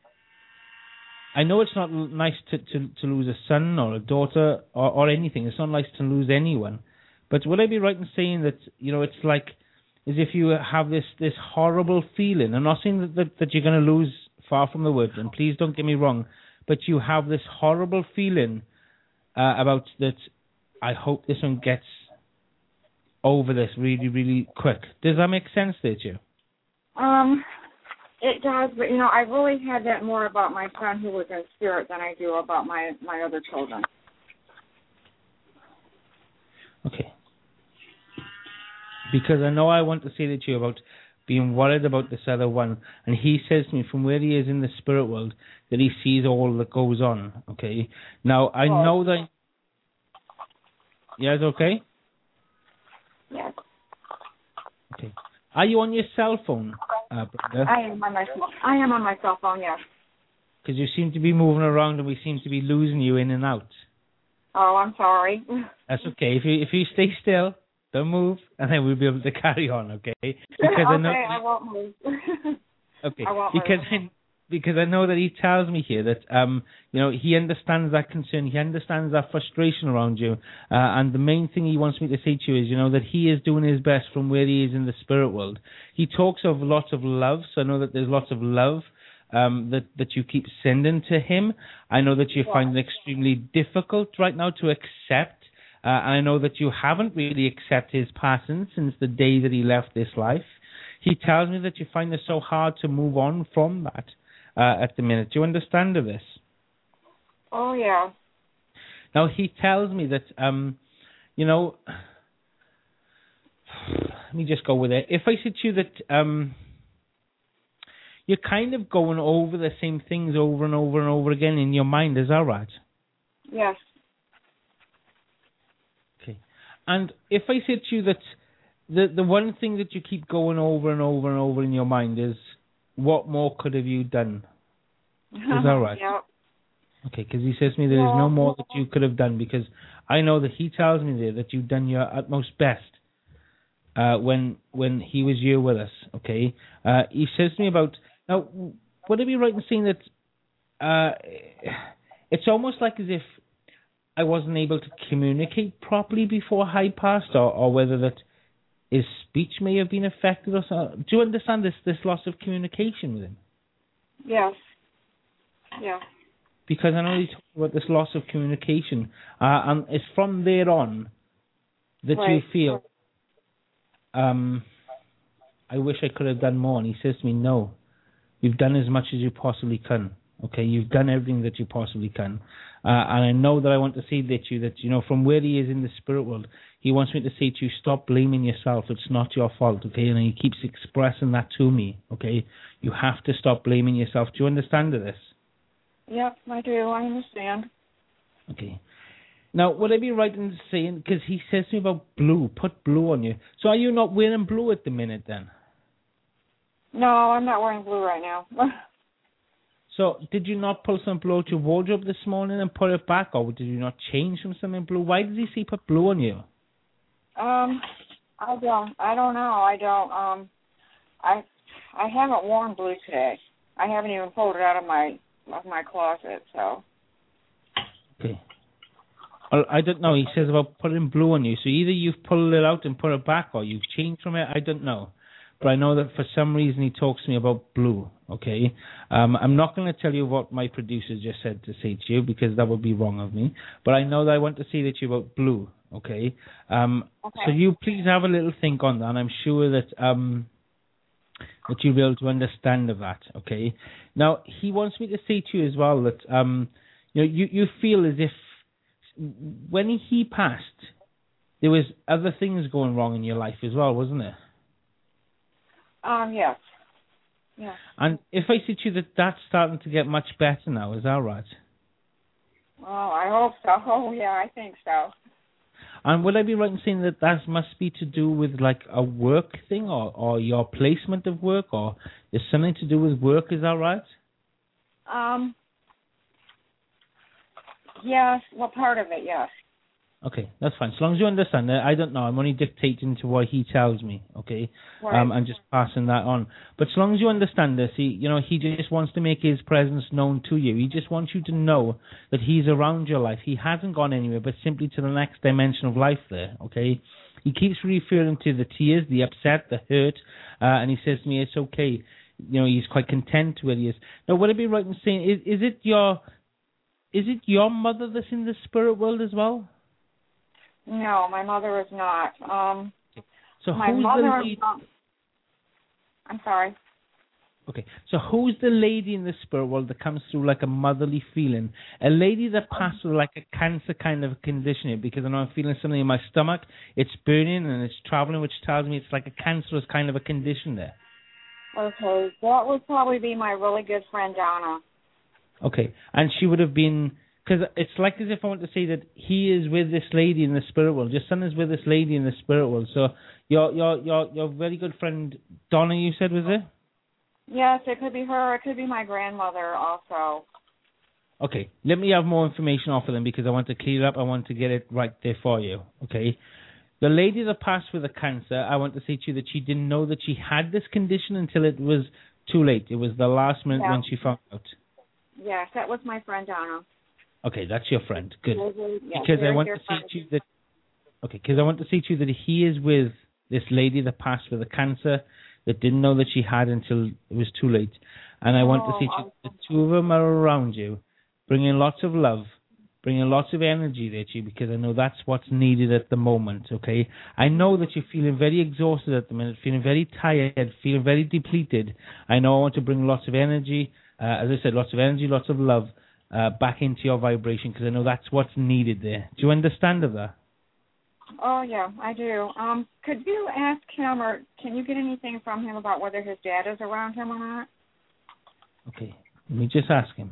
I know it's not nice to lose a son or a daughter or anything. It's not nice to lose anyone. But would I be right in saying that, it's like as if you have this horrible feeling? I'm not saying that you're going to lose, far from the word, and please don't get me wrong, but you have this horrible feeling about that. I hope this one gets over this really, really quick. Does that make sense there to you? It does, but I really had that more about my son who was in spirit than I do about my other children. Okay. Because I know I want to say that to you about being worried about this other one, and he says to me from where he is in the spirit world that he sees all that goes on. Okay. Now I know that. Yes. Okay. Yes. Okay. Are you on your cell phone, Brenda? I am on my cell phone, yes. Because you seem to be moving around and we seem to be losing you in and out. Oh, I'm sorry. That's okay. If you stay still, don't move, and then we'll be able to carry on, okay? Because I won't move. Okay. I won't move. Because I know that he tells me here that he understands that concern, he understands that frustration around you, and the main thing he wants me to say to you is that he is doing his best from where he is in the spirit world. He talks of lots of love, so I know that there's lots of love that you keep sending to him. I know that you find it extremely difficult right now to accept, and I know that you haven't really accepted his passing since the day that he left this life. He tells me that you find it so hard to move on from that. At the minute. Do you understand of this? Oh, yeah. Now, he tells me that, let me just go with it. If I said to you that you're kind of going over the same things over and over and over again in your mind, is that right? Yes. Okay. And if I said to you that the one thing that you keep going over and over and over in your mind is, what more could have you done? Is that right? Yeah. Okay, because he says to me there is no more that you could have done, because I know that he tells me there that you've done your utmost best when he was here with us, okay? He says to me about, now, would it be right in saying that it's almost like as if I wasn't able to communicate properly before I passed, or whether that his speech may have been affected or something? Do you understand this loss of communication with him? Yes. Yeah. Because I know he's talking about this loss of communication, and it's from there on that you feel, I wish I could have done more. And he says to me, no, you've done as much as you possibly can. Okay, you've done everything that you possibly can. And I know that I want to say that to you that, from where he is in the spirit world, he wants me to say to you, stop blaming yourself. It's not your fault, okay? And he keeps expressing that to me, okay? You have to stop blaming yourself. Do you understand this? Yep, I do. I understand. Okay. Now, would I be right in saying, because he says to me about blue, put blue on you. So are you not wearing blue at the minute then? No, I'm not wearing blue right now. So, did you not pull some blue out your wardrobe this morning and put it back, or did you not change from something blue? Why does he say put blue on you? I don't know. I haven't worn blue today. I haven't even pulled it out of my closet, so. Okay. Well, I don't know. He says about putting blue on you. So either you've pulled it out and put it back, or you've changed from it. I don't know. But I know that for some reason he talks to me about blue, okay? I'm not going to tell you what my producer just said to say to you, because that would be wrong of me. But I know that I want to say to you about blue, okay? Okay. So you please have a little think on that, and I'm sure that you'll be able to understand of that, okay? Now, he wants me to say to you as well that you feel as if when he passed, there was other things going wrong in your life as well, wasn't there? Yes. Yeah. And if I say to you that that's starting to get much better now, is that right? Well, I hope so. Oh, yeah, I think so. And would I be right in saying that that must be to do with like a work thing, or your placement of work, or is something to do with work? Is that right? Yes. Well, part of it, yes. Okay, that's fine. As long as you understand that, I don't know. I'm only dictating to what he tells me, okay? Right. I'm just passing that on. But as long as you understand this, he just wants to make his presence known to you. He just wants you to know that he's around your life. He hasn't gone anywhere, but simply to the next dimension of life there, okay? He keeps referring to the tears, the upset, the hurt, and he says to me, it's okay. He's quite content where he is. Now, would I be right in saying, is it your mother that's in the spirit world as well? No, my mother is not. So my who's mother. the lady? I'm sorry. Okay, so who's the lady in the spirit world that comes through like a motherly feeling? A lady that passed through like a cancer kind of condition, because I know I'm feeling something in my stomach. It's burning and it's traveling, which tells me it's like a cancerous kind of a condition there. Okay, that would probably be my really good friend Donna. Okay, and she would have been. Because it's like as if I want to say that he is with this lady in the spirit world. Your son is with this lady in the spirit world. So your very good friend Donna, you said, was it? Yes, it could be her. It could be my grandmother also. Okay, let me have more information off of them because I want to clear it up. I want to get it right there for you. Okay, the lady that passed with the cancer, I want to say to you that she didn't know that she had this condition until it was too late. It was the last minute when she found out. Yes, that was my friend Donna. Okay, that's your friend. Good. Yes, because I want to say to you that. Okay, because I want to say to you that he is with this lady that passed with the cancer that didn't know that she had until it was too late, and I want to say to you that the two of them are around you, bringing lots of love, bringing lots of energy there to you, because I know that's what's needed at the moment. Okay, I know that you're feeling very exhausted at the minute, feeling very tired, feeling very depleted. I know I want to bring lots of energy, as I said, lots of energy, lots of love. Back into your vibration, because I know that's what's needed there. Do you understand of that? Oh, yeah, I do. Could you ask him, or can you get anything from him about whether his dad is around him or not? Okay, let me just ask him.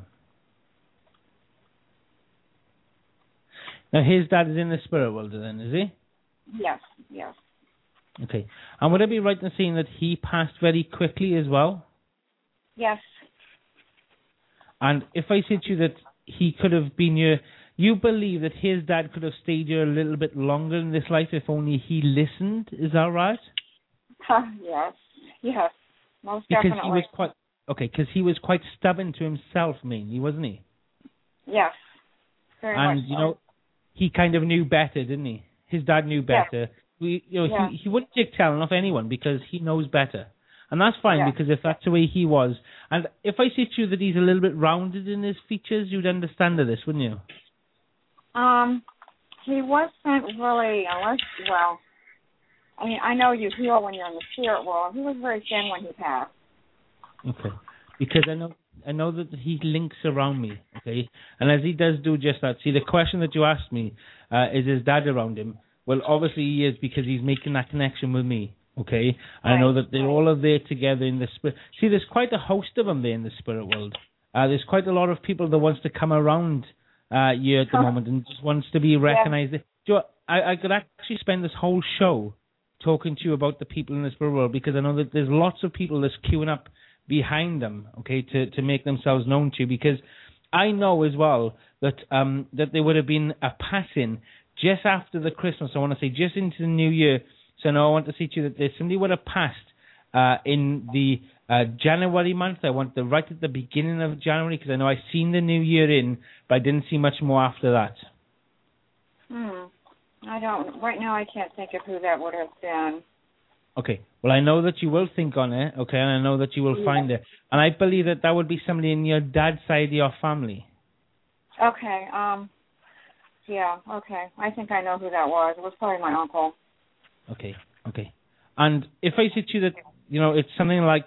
Now, his dad is in the spirit world then, is he? Yes, yes. Okay, and would I be right in saying that he passed very quickly as well? Yes. And if I said to you that he could have been you believe that his dad could have stayed here a little bit longer in this life if only he listened, is that right? Yes, most because definitely. Because he was quite stubborn to himself mainly, wasn't he? Yes, very much so. He kind of knew better, didn't he? His dad knew better. Yes. He wouldn't take telling off anyone because he knows better. And that's fine, because if that's the way he was. And if I say to you that he's a little bit rounded in his features, you'd understand of this, wouldn't you? He wasn't really, I know you heal when you're in the spirit world. He was very thin when he passed. Okay. Because I know that he links around me, okay? And as he does do just that, see, the question that you asked me, is his dad around him? Well, obviously he is, because he's making that connection with me. Okay, and I know that they all are there together in the spirit. See, there's quite a host of them there in the spirit world. There's quite a lot of people that wants to come around you at the moment and just wants to be recognized. Yeah. I could actually spend this whole show talking to you about the people in the spirit world, because I know that there's lots of people that's queuing up behind them, okay, to make themselves known to you, because I know as well that that there would have been a passing just after the Christmas. I want to say just into the New Year. So now I want to say to you that there's somebody would have passed in the January month. I want right at the beginning of January, because I know I've seen the New Year in, but I didn't see much more after that. I don't. Right now I can't think of who that would have been. Okay. Well, I know that you will think on it, okay, and I know that you will find it. And I believe that that would be somebody in your dad's side of your family. Okay. Yeah, okay. I think I know who that was. It was probably my uncle. Okay. And if I say to you that, it's something like,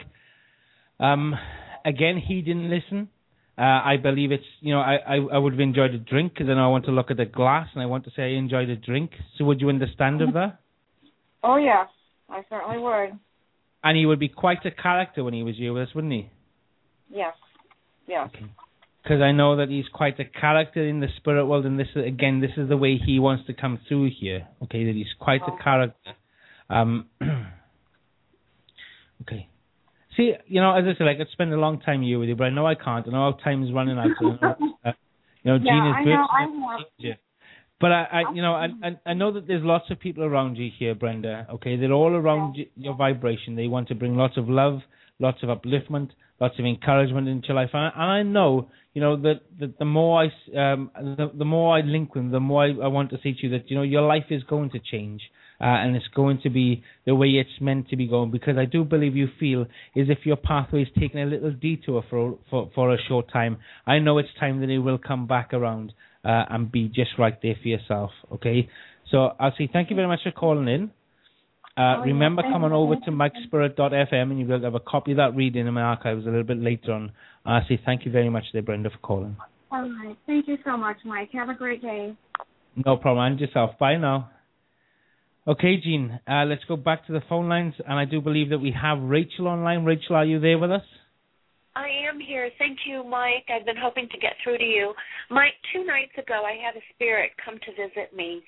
again, he didn't listen. I believe it's, I would have enjoyed a drink, because then I want to look at the glass and I want to say I enjoyed a drink. So would you understand of that? Oh, yeah. I certainly would. And he would be quite a character when he was here with us, wouldn't he? Yes. Okay. Because I know that he's quite a character in the spirit world, and this is the way he wants to come through here. Okay, that he's quite a character. Okay. See, as I said, I could spend a long time here with you, but I know I can't. I know our time is running out. So, Gina's But I know that there's lots of people around you here, Brenda. Okay, they're all around your vibration. They want to bring lots of love, lots of upliftment, lots of encouragement into your life. And I know, that the more the more I link with them, the more I want to say to you that your life is going to change, and it's going to be the way it's meant to be going. Because I do believe you feel as if your pathway is taking a little detour for a short time. I know it's time that it will come back around. And be just right there for yourself, okay? So I'll say thank you very much for calling in. Remember, come on over to MikeSpirit.fm and you'll be able to have a copy of that reading in my archives a little bit later on. I'll say thank you very much there, Brenda, for calling. All right. Thank you so much, Mike. Have a great day. No problem. And yourself. Bye now. Okay, Jean, let's go back to the phone lines. And I do believe that we have Rachel online. Rachel, are you there with us? I am here. Thank you, Mike. I've been hoping to get through to you. Mike, 2 nights ago, I had a spirit come to visit me.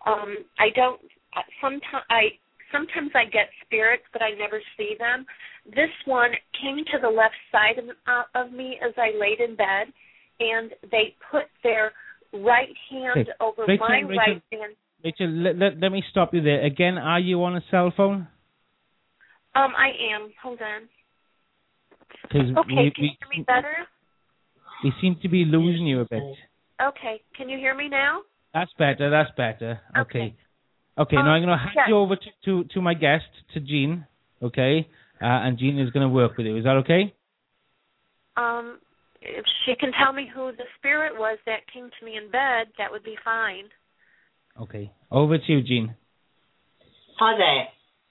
Sometimes I get spirits, but I never see them. This one came to the left side of me as I laid in bed, and they put their right hand over my right hand. Rachel, let me stop you there. Again, are you on a cell phone? I am. Hold on. Okay, can you hear me better? We seem to be losing you a bit. Okay, can you hear me now? That's better. Okay, now I'm going to hand you over to my guest, to Jean, okay? And Jean is going to work with you. Is that okay? If she can tell me who the spirit was that came to me in bed, that would be fine. Okay, over to you, Jean. Hi there.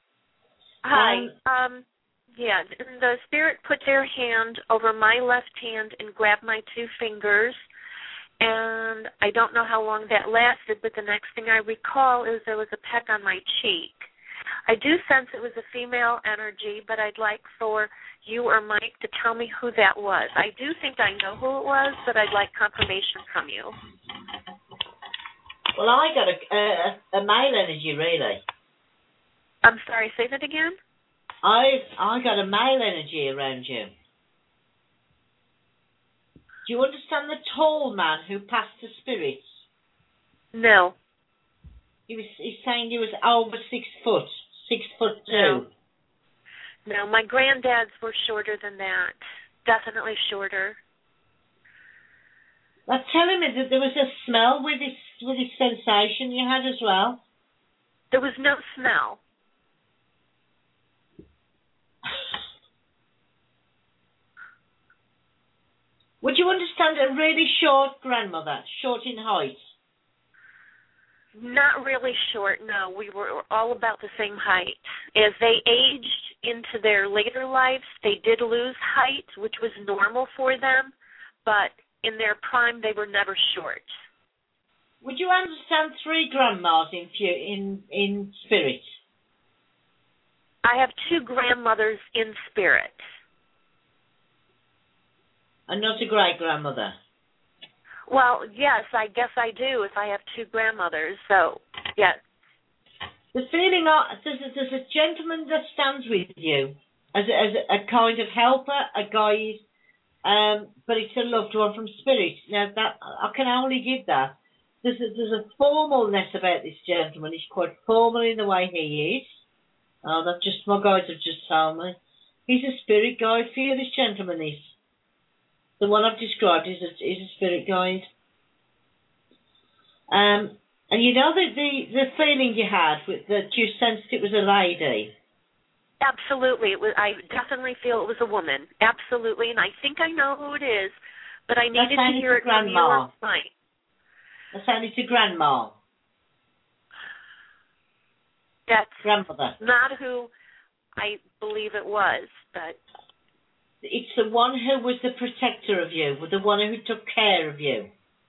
Hi. Yeah, the spirit put their hand over my left hand and grabbed my 2 fingers, and I don't know how long that lasted, but the next thing I recall is there was a peck on my cheek. I do sense it was a female energy, but I'd like for you or Mike to tell me who that was. I do think I know who it was, but I'd like confirmation from you. Well, I got a male energy, really. I'm sorry, say that again? I got a male energy around you. Do you understand the tall man who passed the spirits? No. He's saying he was over 6 foot, 6'2". No, my granddads were shorter than that. Definitely shorter. Now telling me that there was a smell with this sensation you had as well. There was no smell. Would you understand a really short grandmother, short in height? Not really short, no. We were all about the same height. As they aged into their later lives, they did lose height, which was normal for them, but in their prime, they were never short. Would you understand 3 grandmas in spirit? I have 2 grandmothers in spirit. And not a great-grandmother? Well, yes, I guess I do if I have 2 grandmothers, so, yes. The feeling there's a gentleman that stands with you as a kind of helper, a guide, but it's a loved one from spirit. Now, that I can only give that. There's a formalness about this gentleman. He's quite formal in the way he is. Oh, that's just my guides have just told me. He's a spirit guide for you, this gentleman is. The one I've described is a spirit guide. And you know the feeling you had, that you sensed it was a lady? Absolutely. I definitely feel it was a woman. Absolutely. And I think I know who it is, but I needed to hear it from you or Mike. That sounded to Grandma. That's grandmother. Not who I believe it was, but... It's the one who was the protector of you, the one who took care of you.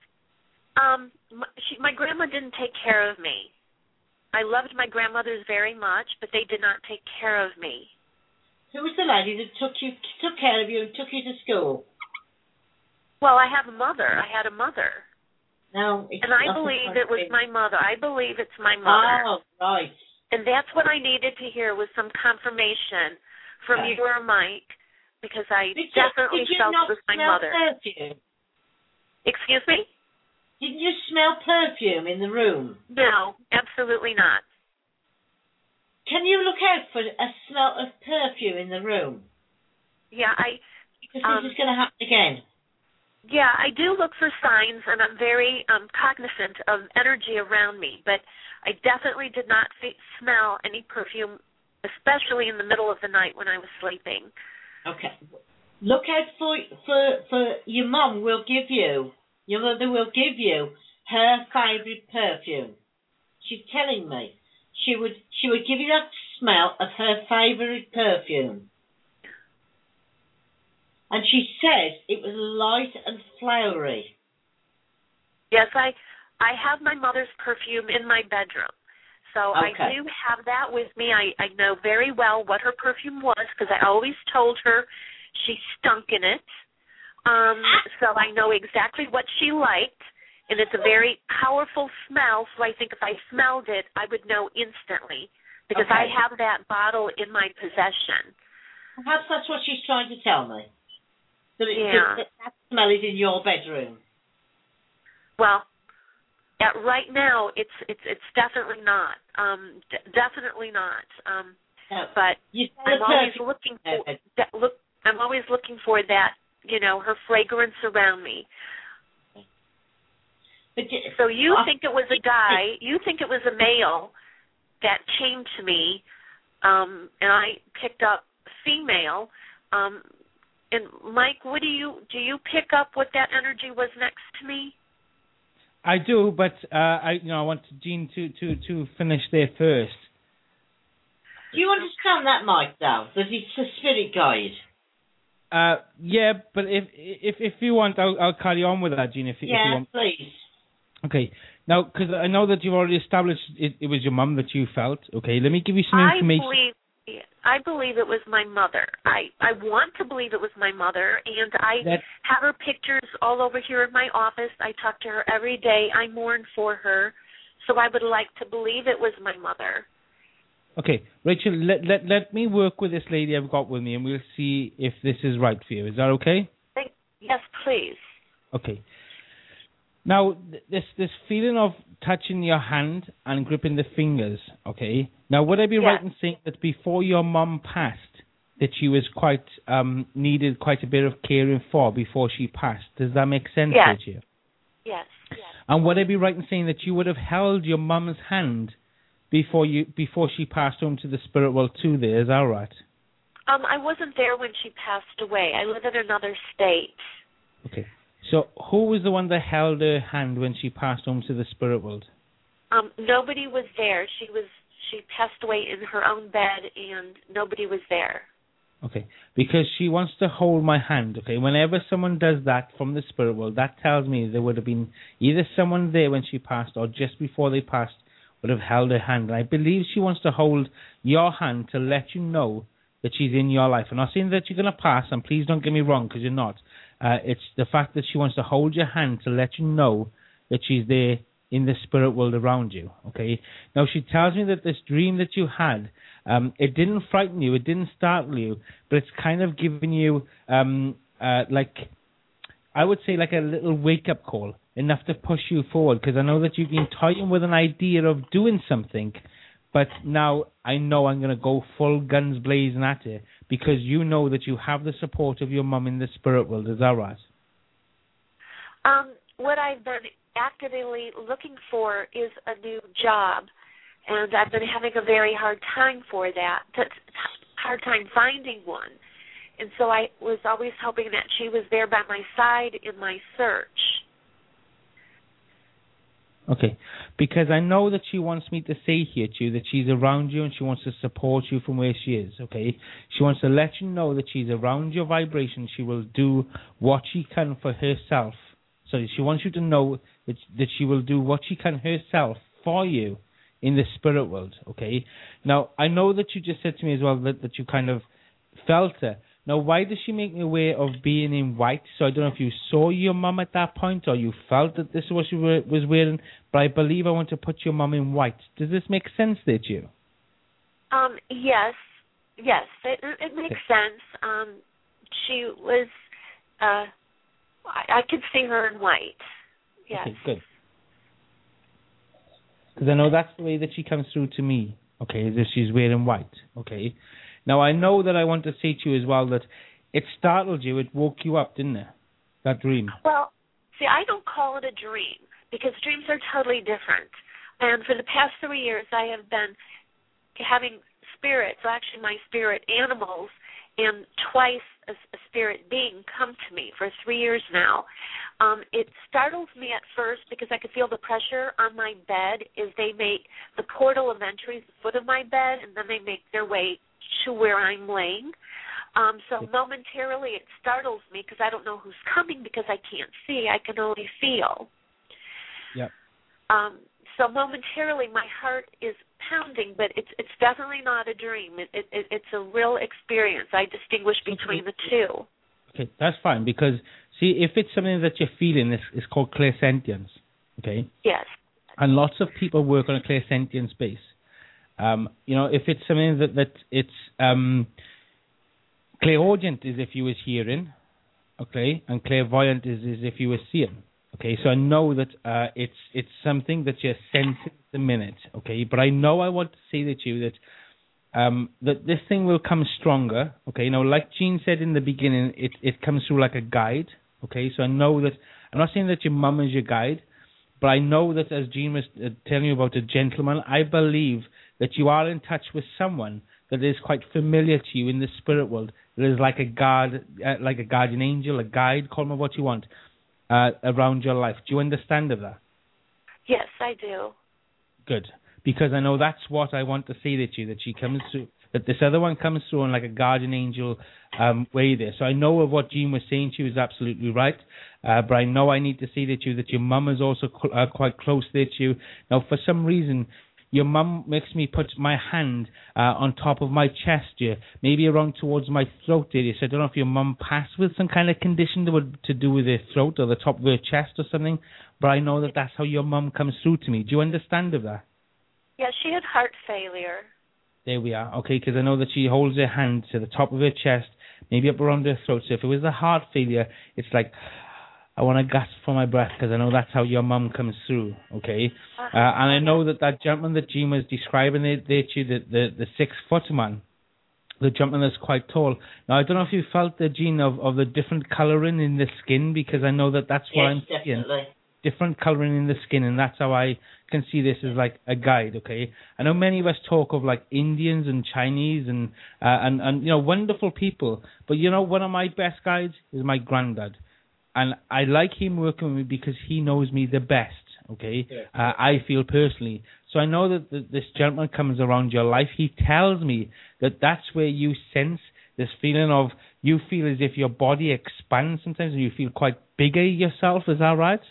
My grandma didn't take care of me. I loved my grandmothers very much, but they did not take care of me. Who was the lady that took care of you and took you to school? Well, I have a mother. I had a mother. No, and I believe it was my mother. I believe it's my mother. Oh, right. And that's what I needed to hear was some confirmation from you or Mike, because I definitely felt it was my mother. Perfume? Excuse me? Didn't you smell perfume in the room? No, absolutely not. Can you look out for a smell of perfume in the room? Yeah, because this is going to happen again. Yeah, I do look for signs, and I'm very cognizant of energy around me, but I definitely did not smell any perfume, especially in the middle of the night when I was sleeping. Okay. Look out for your mum will give you, your mother will give you her favourite perfume. She's telling me she would give you that smell of her favourite perfume. And she said it was light and flowery. Yes, I have my mother's perfume in my bedroom. So okay. I do have that with me. I know very well what her perfume was because I always told her she stunk in it. So I know exactly what she liked. And it's a very powerful smell, so I think if I smelled it, I would know instantly because I have that bottle in my possession. Perhaps that's what she's trying to tell me. That smell is in your bedroom. Well, right now it's definitely not. Definitely not. No. But I'm always looking for I'm always looking for that. Her fragrance around me. So you think it was a guy? You think it was a male that came to me, and I picked up female. And Mike, what do you pick up what that energy was next to me? I do, but I want Jean to finish there first. Do you understand that, Mike? Though that it's a spirit guide. Yeah, but if you want, I'll carry on with that, Jean. If you want. Please. Okay. Now, because I know that you've already established it was your mum that you felt. Okay, let me give you some information. I believe it was my mother. I want to believe it was my mother, and I have her pictures all over here in my office. I talk to her every day. I mourn for her, so I would like to believe it was my mother. Okay, Rachel, let me work with this lady I've got with me, and we'll see if this is right for you. Is that okay? Yes, please. Okay. Now, this feeling of touching your hand and gripping the fingers, okay? Now, would I be right in saying that before your mum passed, that she was quite needed quite a bit of caring for before she passed? Does that make sense to you? Yes. And would I be right in saying that you would have held your mum's hand before she passed home to the spirit world too? There, is that right? I wasn't there when she passed away. I live in another state. Okay. So who was the one that held her hand when she passed home to the spirit world? Nobody was there. She passed away in her own bed, and nobody was there. Okay, because she wants to hold my hand. Okay, whenever someone does that from the spirit world, that tells me there would have been either someone there when she passed or just before they passed would have held her hand. And I believe she wants to hold your hand to let you know that she's in your life. I'm not saying that you're going to pass, and please don't get me wrong, because you're not. It's the fact that she wants to hold your hand to let you know that she's there in the spirit world around you, okay? Now, she tells me that this dream that you had, it didn't frighten you, it didn't startle you, but it's kind of giving you, like, I would say like a little wake-up call, enough to push you forward, because I know that you've been toying with an idea of doing something, but now I know I'm going to go full guns blazing at it, because you know that you have the support of your mum in the spirit world. Is that right? What I've been actively looking for is a new job, and I've been having a very hard time for that, hard time finding one. And so I was always hoping that she was there by my side in my search. Okay, because I know that she wants me to say here to you that she's around you and she wants to support you from where she is, okay? She wants to let you know that she's around your vibration. She will do what she can for herself. So she wants you to know that she will do what she can herself for you in the spirit world, okay? Now, I know that you just said to me as well that you kind of felt her. Now, why does she make me aware of being in white? So I don't know if you saw your mum at that point or you felt that this is what she was wearing, but I believe I want to put your mum in white. Does this make sense to you? Yes, it makes sense. She was, I could see her in white. Yes. Okay, good. Because I know that's the way that she comes through to me, okay, as if she's wearing white, okay? Now, I know that I want to say to you as well that it startled you, it woke you up, didn't it, that dream? Well, see, I don't call it a dream because dreams are totally different. And for the past 3 years, I have been having spirits, actually my spirit animals, and twice a spirit being come to me for 3 years now. It startles me at first because I could feel the pressure on my bed as they make the portal of entry at the foot of my bed, and then they make their way to where I'm laying. So momentarily it startles me because I don't know who's coming because I can't see. I can only feel. Yep. So momentarily my heart is pounding, but it's definitely not a dream. It's a real experience. I distinguish between the two. Okay, that's fine because, see, if it's something that you're feeling, it's called clairsentience, okay? Yes. And lots of people work on a clairsentience base. If it's something that it's clairaudient is if you was hearing, okay, and clairvoyant is if you were seeing. Okay, so I know that it's something that you're sensing at the minute, okay? But I know I want to say to you that that this thing will come stronger, okay? Like Jean said in the beginning, it comes through like a guide, okay? So I know that, I'm not saying that your mum is your guide, but I know that as Jean was telling you about a gentleman, I believe that you are in touch with someone that is quite familiar to you in the spirit world. That is like a guard, like a guardian angel, a guide, call them what you want. Around your life. Do you understand of that? Yes, I do. Good. Because I know that's what I want to say to you, that she comes through, that this other one comes through on like a guardian angel way there. So I know of what Jean was saying to you is absolutely right, but I know I need to say to you that your mum is also quite close there to you. Now, for some reason, your mum makes me put my hand on top of my chest here, maybe around towards my throat area. So I don't know if your mum passed with some kind of condition to do with her throat or the top of her chest or something, but I know that that's how your mum comes through to me. Do you understand of that? Yeah, she had heart failure. There we are. Okay, because I know that she holds her hand to the top of her chest, maybe up around her throat. So if it was the heart failure, it's like, I want to gasp for my breath because I know that's how your mum comes through, okay? And I know that gentleman that Jean was describing there to you, the 6 foot man, the gentleman that's quite tall. Now, I don't know if you felt the Jean of the different colouring in the skin, because I know that's what I'm seeing. Different colouring in the skin, and that's how I can see this as like a guide, okay? I know many of us talk of like Indians and Chinese and wonderful people, but one of my best guides is my granddad. And I like him working with me because he knows me the best, okay? Yeah. I feel personally. So I know that this gentleman comes around your life. He tells me that that's where you sense this feeling of, you feel as if your body expands sometimes and you feel quite bigger yourself. Is that right?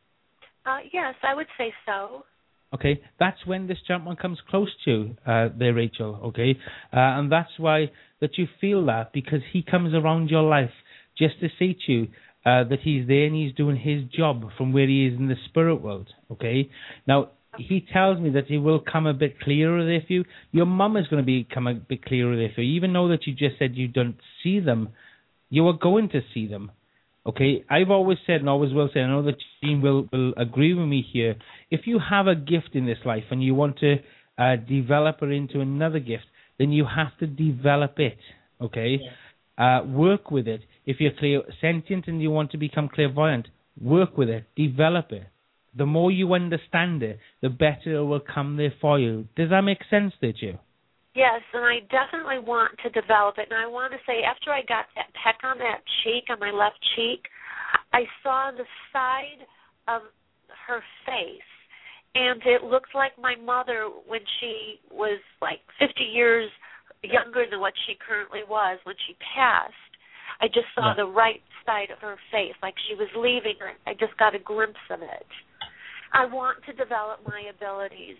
Yes, I would say so. Okay, that's when this gentleman comes close to you there, Rachel, okay? And that's why that you feel that, because he comes around your life just to say to you, that he's there and he's doing his job from where he is in the spirit world, okay? Now, he tells me that he will come a bit clearer there for you. Your mum is going to become a bit clearer there for you. Even though that you just said you don't see them, you are going to see them, okay? I've always said, and always will say, I know that Jean will agree with me here, if you have a gift in this life and you want to develop it into another gift, then you have to develop it, okay? Yeah. Work with it. If you're clairsentient and you want to become clairvoyant, work with it, develop it. The more you understand it, the better it will come there for you. Does that make sense to you? Yes, and I definitely want to develop it. And I want to say, after I got that peck on that cheek, on my left cheek, I saw the side of her face. And it looked like my mother when she was like 50 years younger than what she currently was when she passed. I just saw the right side of her face, like she was leaving her. I just got a glimpse of it. I want to develop my abilities.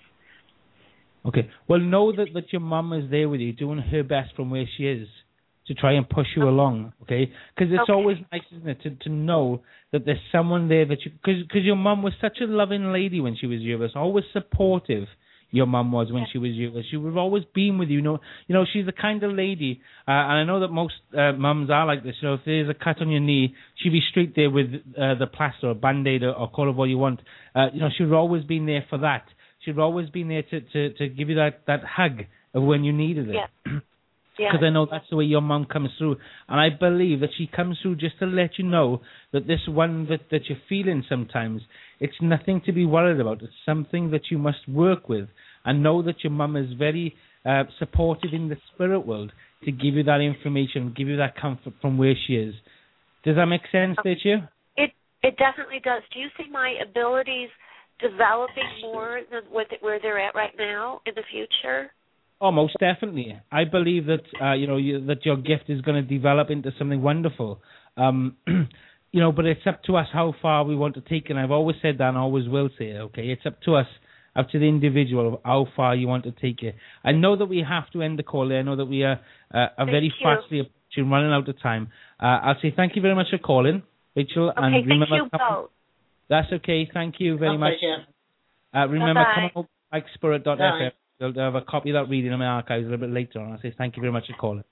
Okay. Well, know that your mum is there with you, doing her best from where she is to try and push you along, okay? Because it's always nice, isn't it, to know that there's someone there that you... Because your mum was such a loving lady when she was yours, always supportive. Your mum was when she was yours. She would have always been with you. You know, she's the kind of lady, and I know that most mums are like this. If there's a cut on your knee, she'd be straight there with the plaster or Band-Aid or call it what you want. She would have always been there for that. she'd always been there to give you that hug of when you needed it. Yeah. Because I know that's the way your mum comes through. And I believe that she comes through just to let you know that this one that you're feeling sometimes, it's nothing to be worried about. It's something that you must work with. And know that your mum is very supportive in the spirit world to give you that information, give you that comfort from where she is. Does that make sense, Rachel? It definitely does. Do you see my abilities developing more than where they're at right now in the future? Oh, most definitely. I believe that that your gift is going to develop into something wonderful. But it's up to us how far we want to take it. And I've always said that and I always will say it, okay? It's up to us, up to the individual, of how far you want to take it. I know that we have to end the call there. I know that we are very fastly approaching, running out of time. I'll say thank you very much for calling, Rachel. Okay, and remember, thank you both. That's okay. Thank you very much. Remember, come on MikeSpirit.fm. They'll have a copy of that reading in my archives a little bit later on. I'll say thank you very much for calling.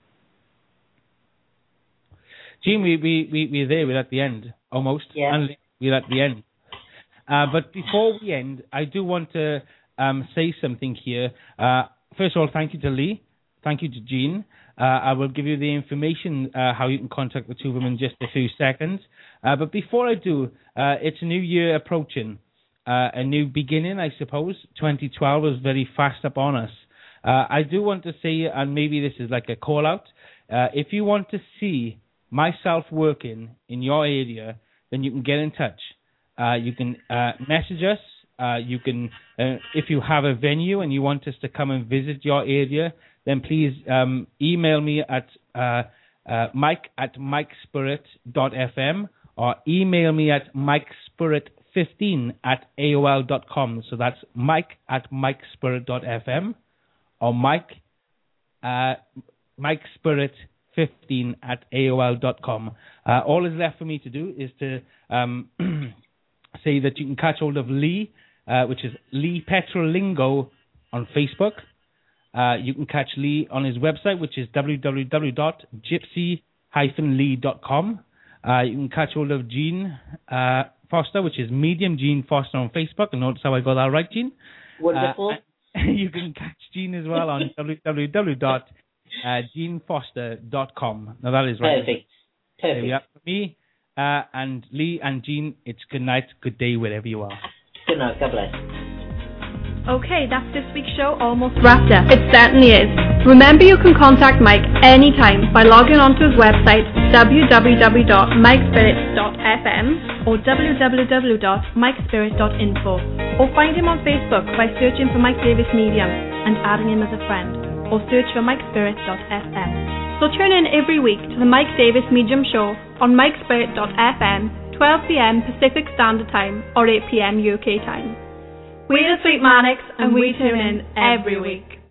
Gene, we're there. We're at the end, almost. Yeah. And we're at the end. But before we end, I do want to say something here. First of all, thank you to Lee. Thank you to Jean. I will give you the information how you can contact the two of them in just a few seconds. But before I do, it's a new year approaching. A new beginning, I suppose. 2012 was very fast upon us. I do want to say, and maybe this is like a call out, if you want to see myself working in your area, then you can get in touch. You can message us. You can, if you have a venue and you want us to come and visit your area, then please email me at mike@mikespirit.fm or email me at mikespirit15@aol.com. So that's mike@mikespirit.fm or mikespirit15@aol.com. All is left for me to do is to say that you can catch hold of Lee, which is Lee Petrolingo on Facebook. You can catch Lee on his website, which is www.gypsy-lee.com. You can catch hold of Jean Foster, which is Medium Jean Foster on Facebook. And notice how I got that right, Jean. Wonderful. You can catch Jean as well on www.jeanfoster.com. Now that is right. Perfect. There we are. For me and Lee and Jean, it's good night, good day, wherever you are. Good night. God bless. Okay, that's this week's show almost wrapped up. It certainly is. Remember, you can contact Mike anytime by logging onto his website www.mikespirit.fm or www.mikespirit.info, or find him on Facebook by searching for Mike Davis Medium and adding him as a friend, or search for mikespirit.fm. So tune in every week to the Mike Davis Medium Show on mikespirit.fm, 12 p.m. Pacific Standard Time or 8 p.m. UK time. We're the Sweet Manics, and we tune in every week.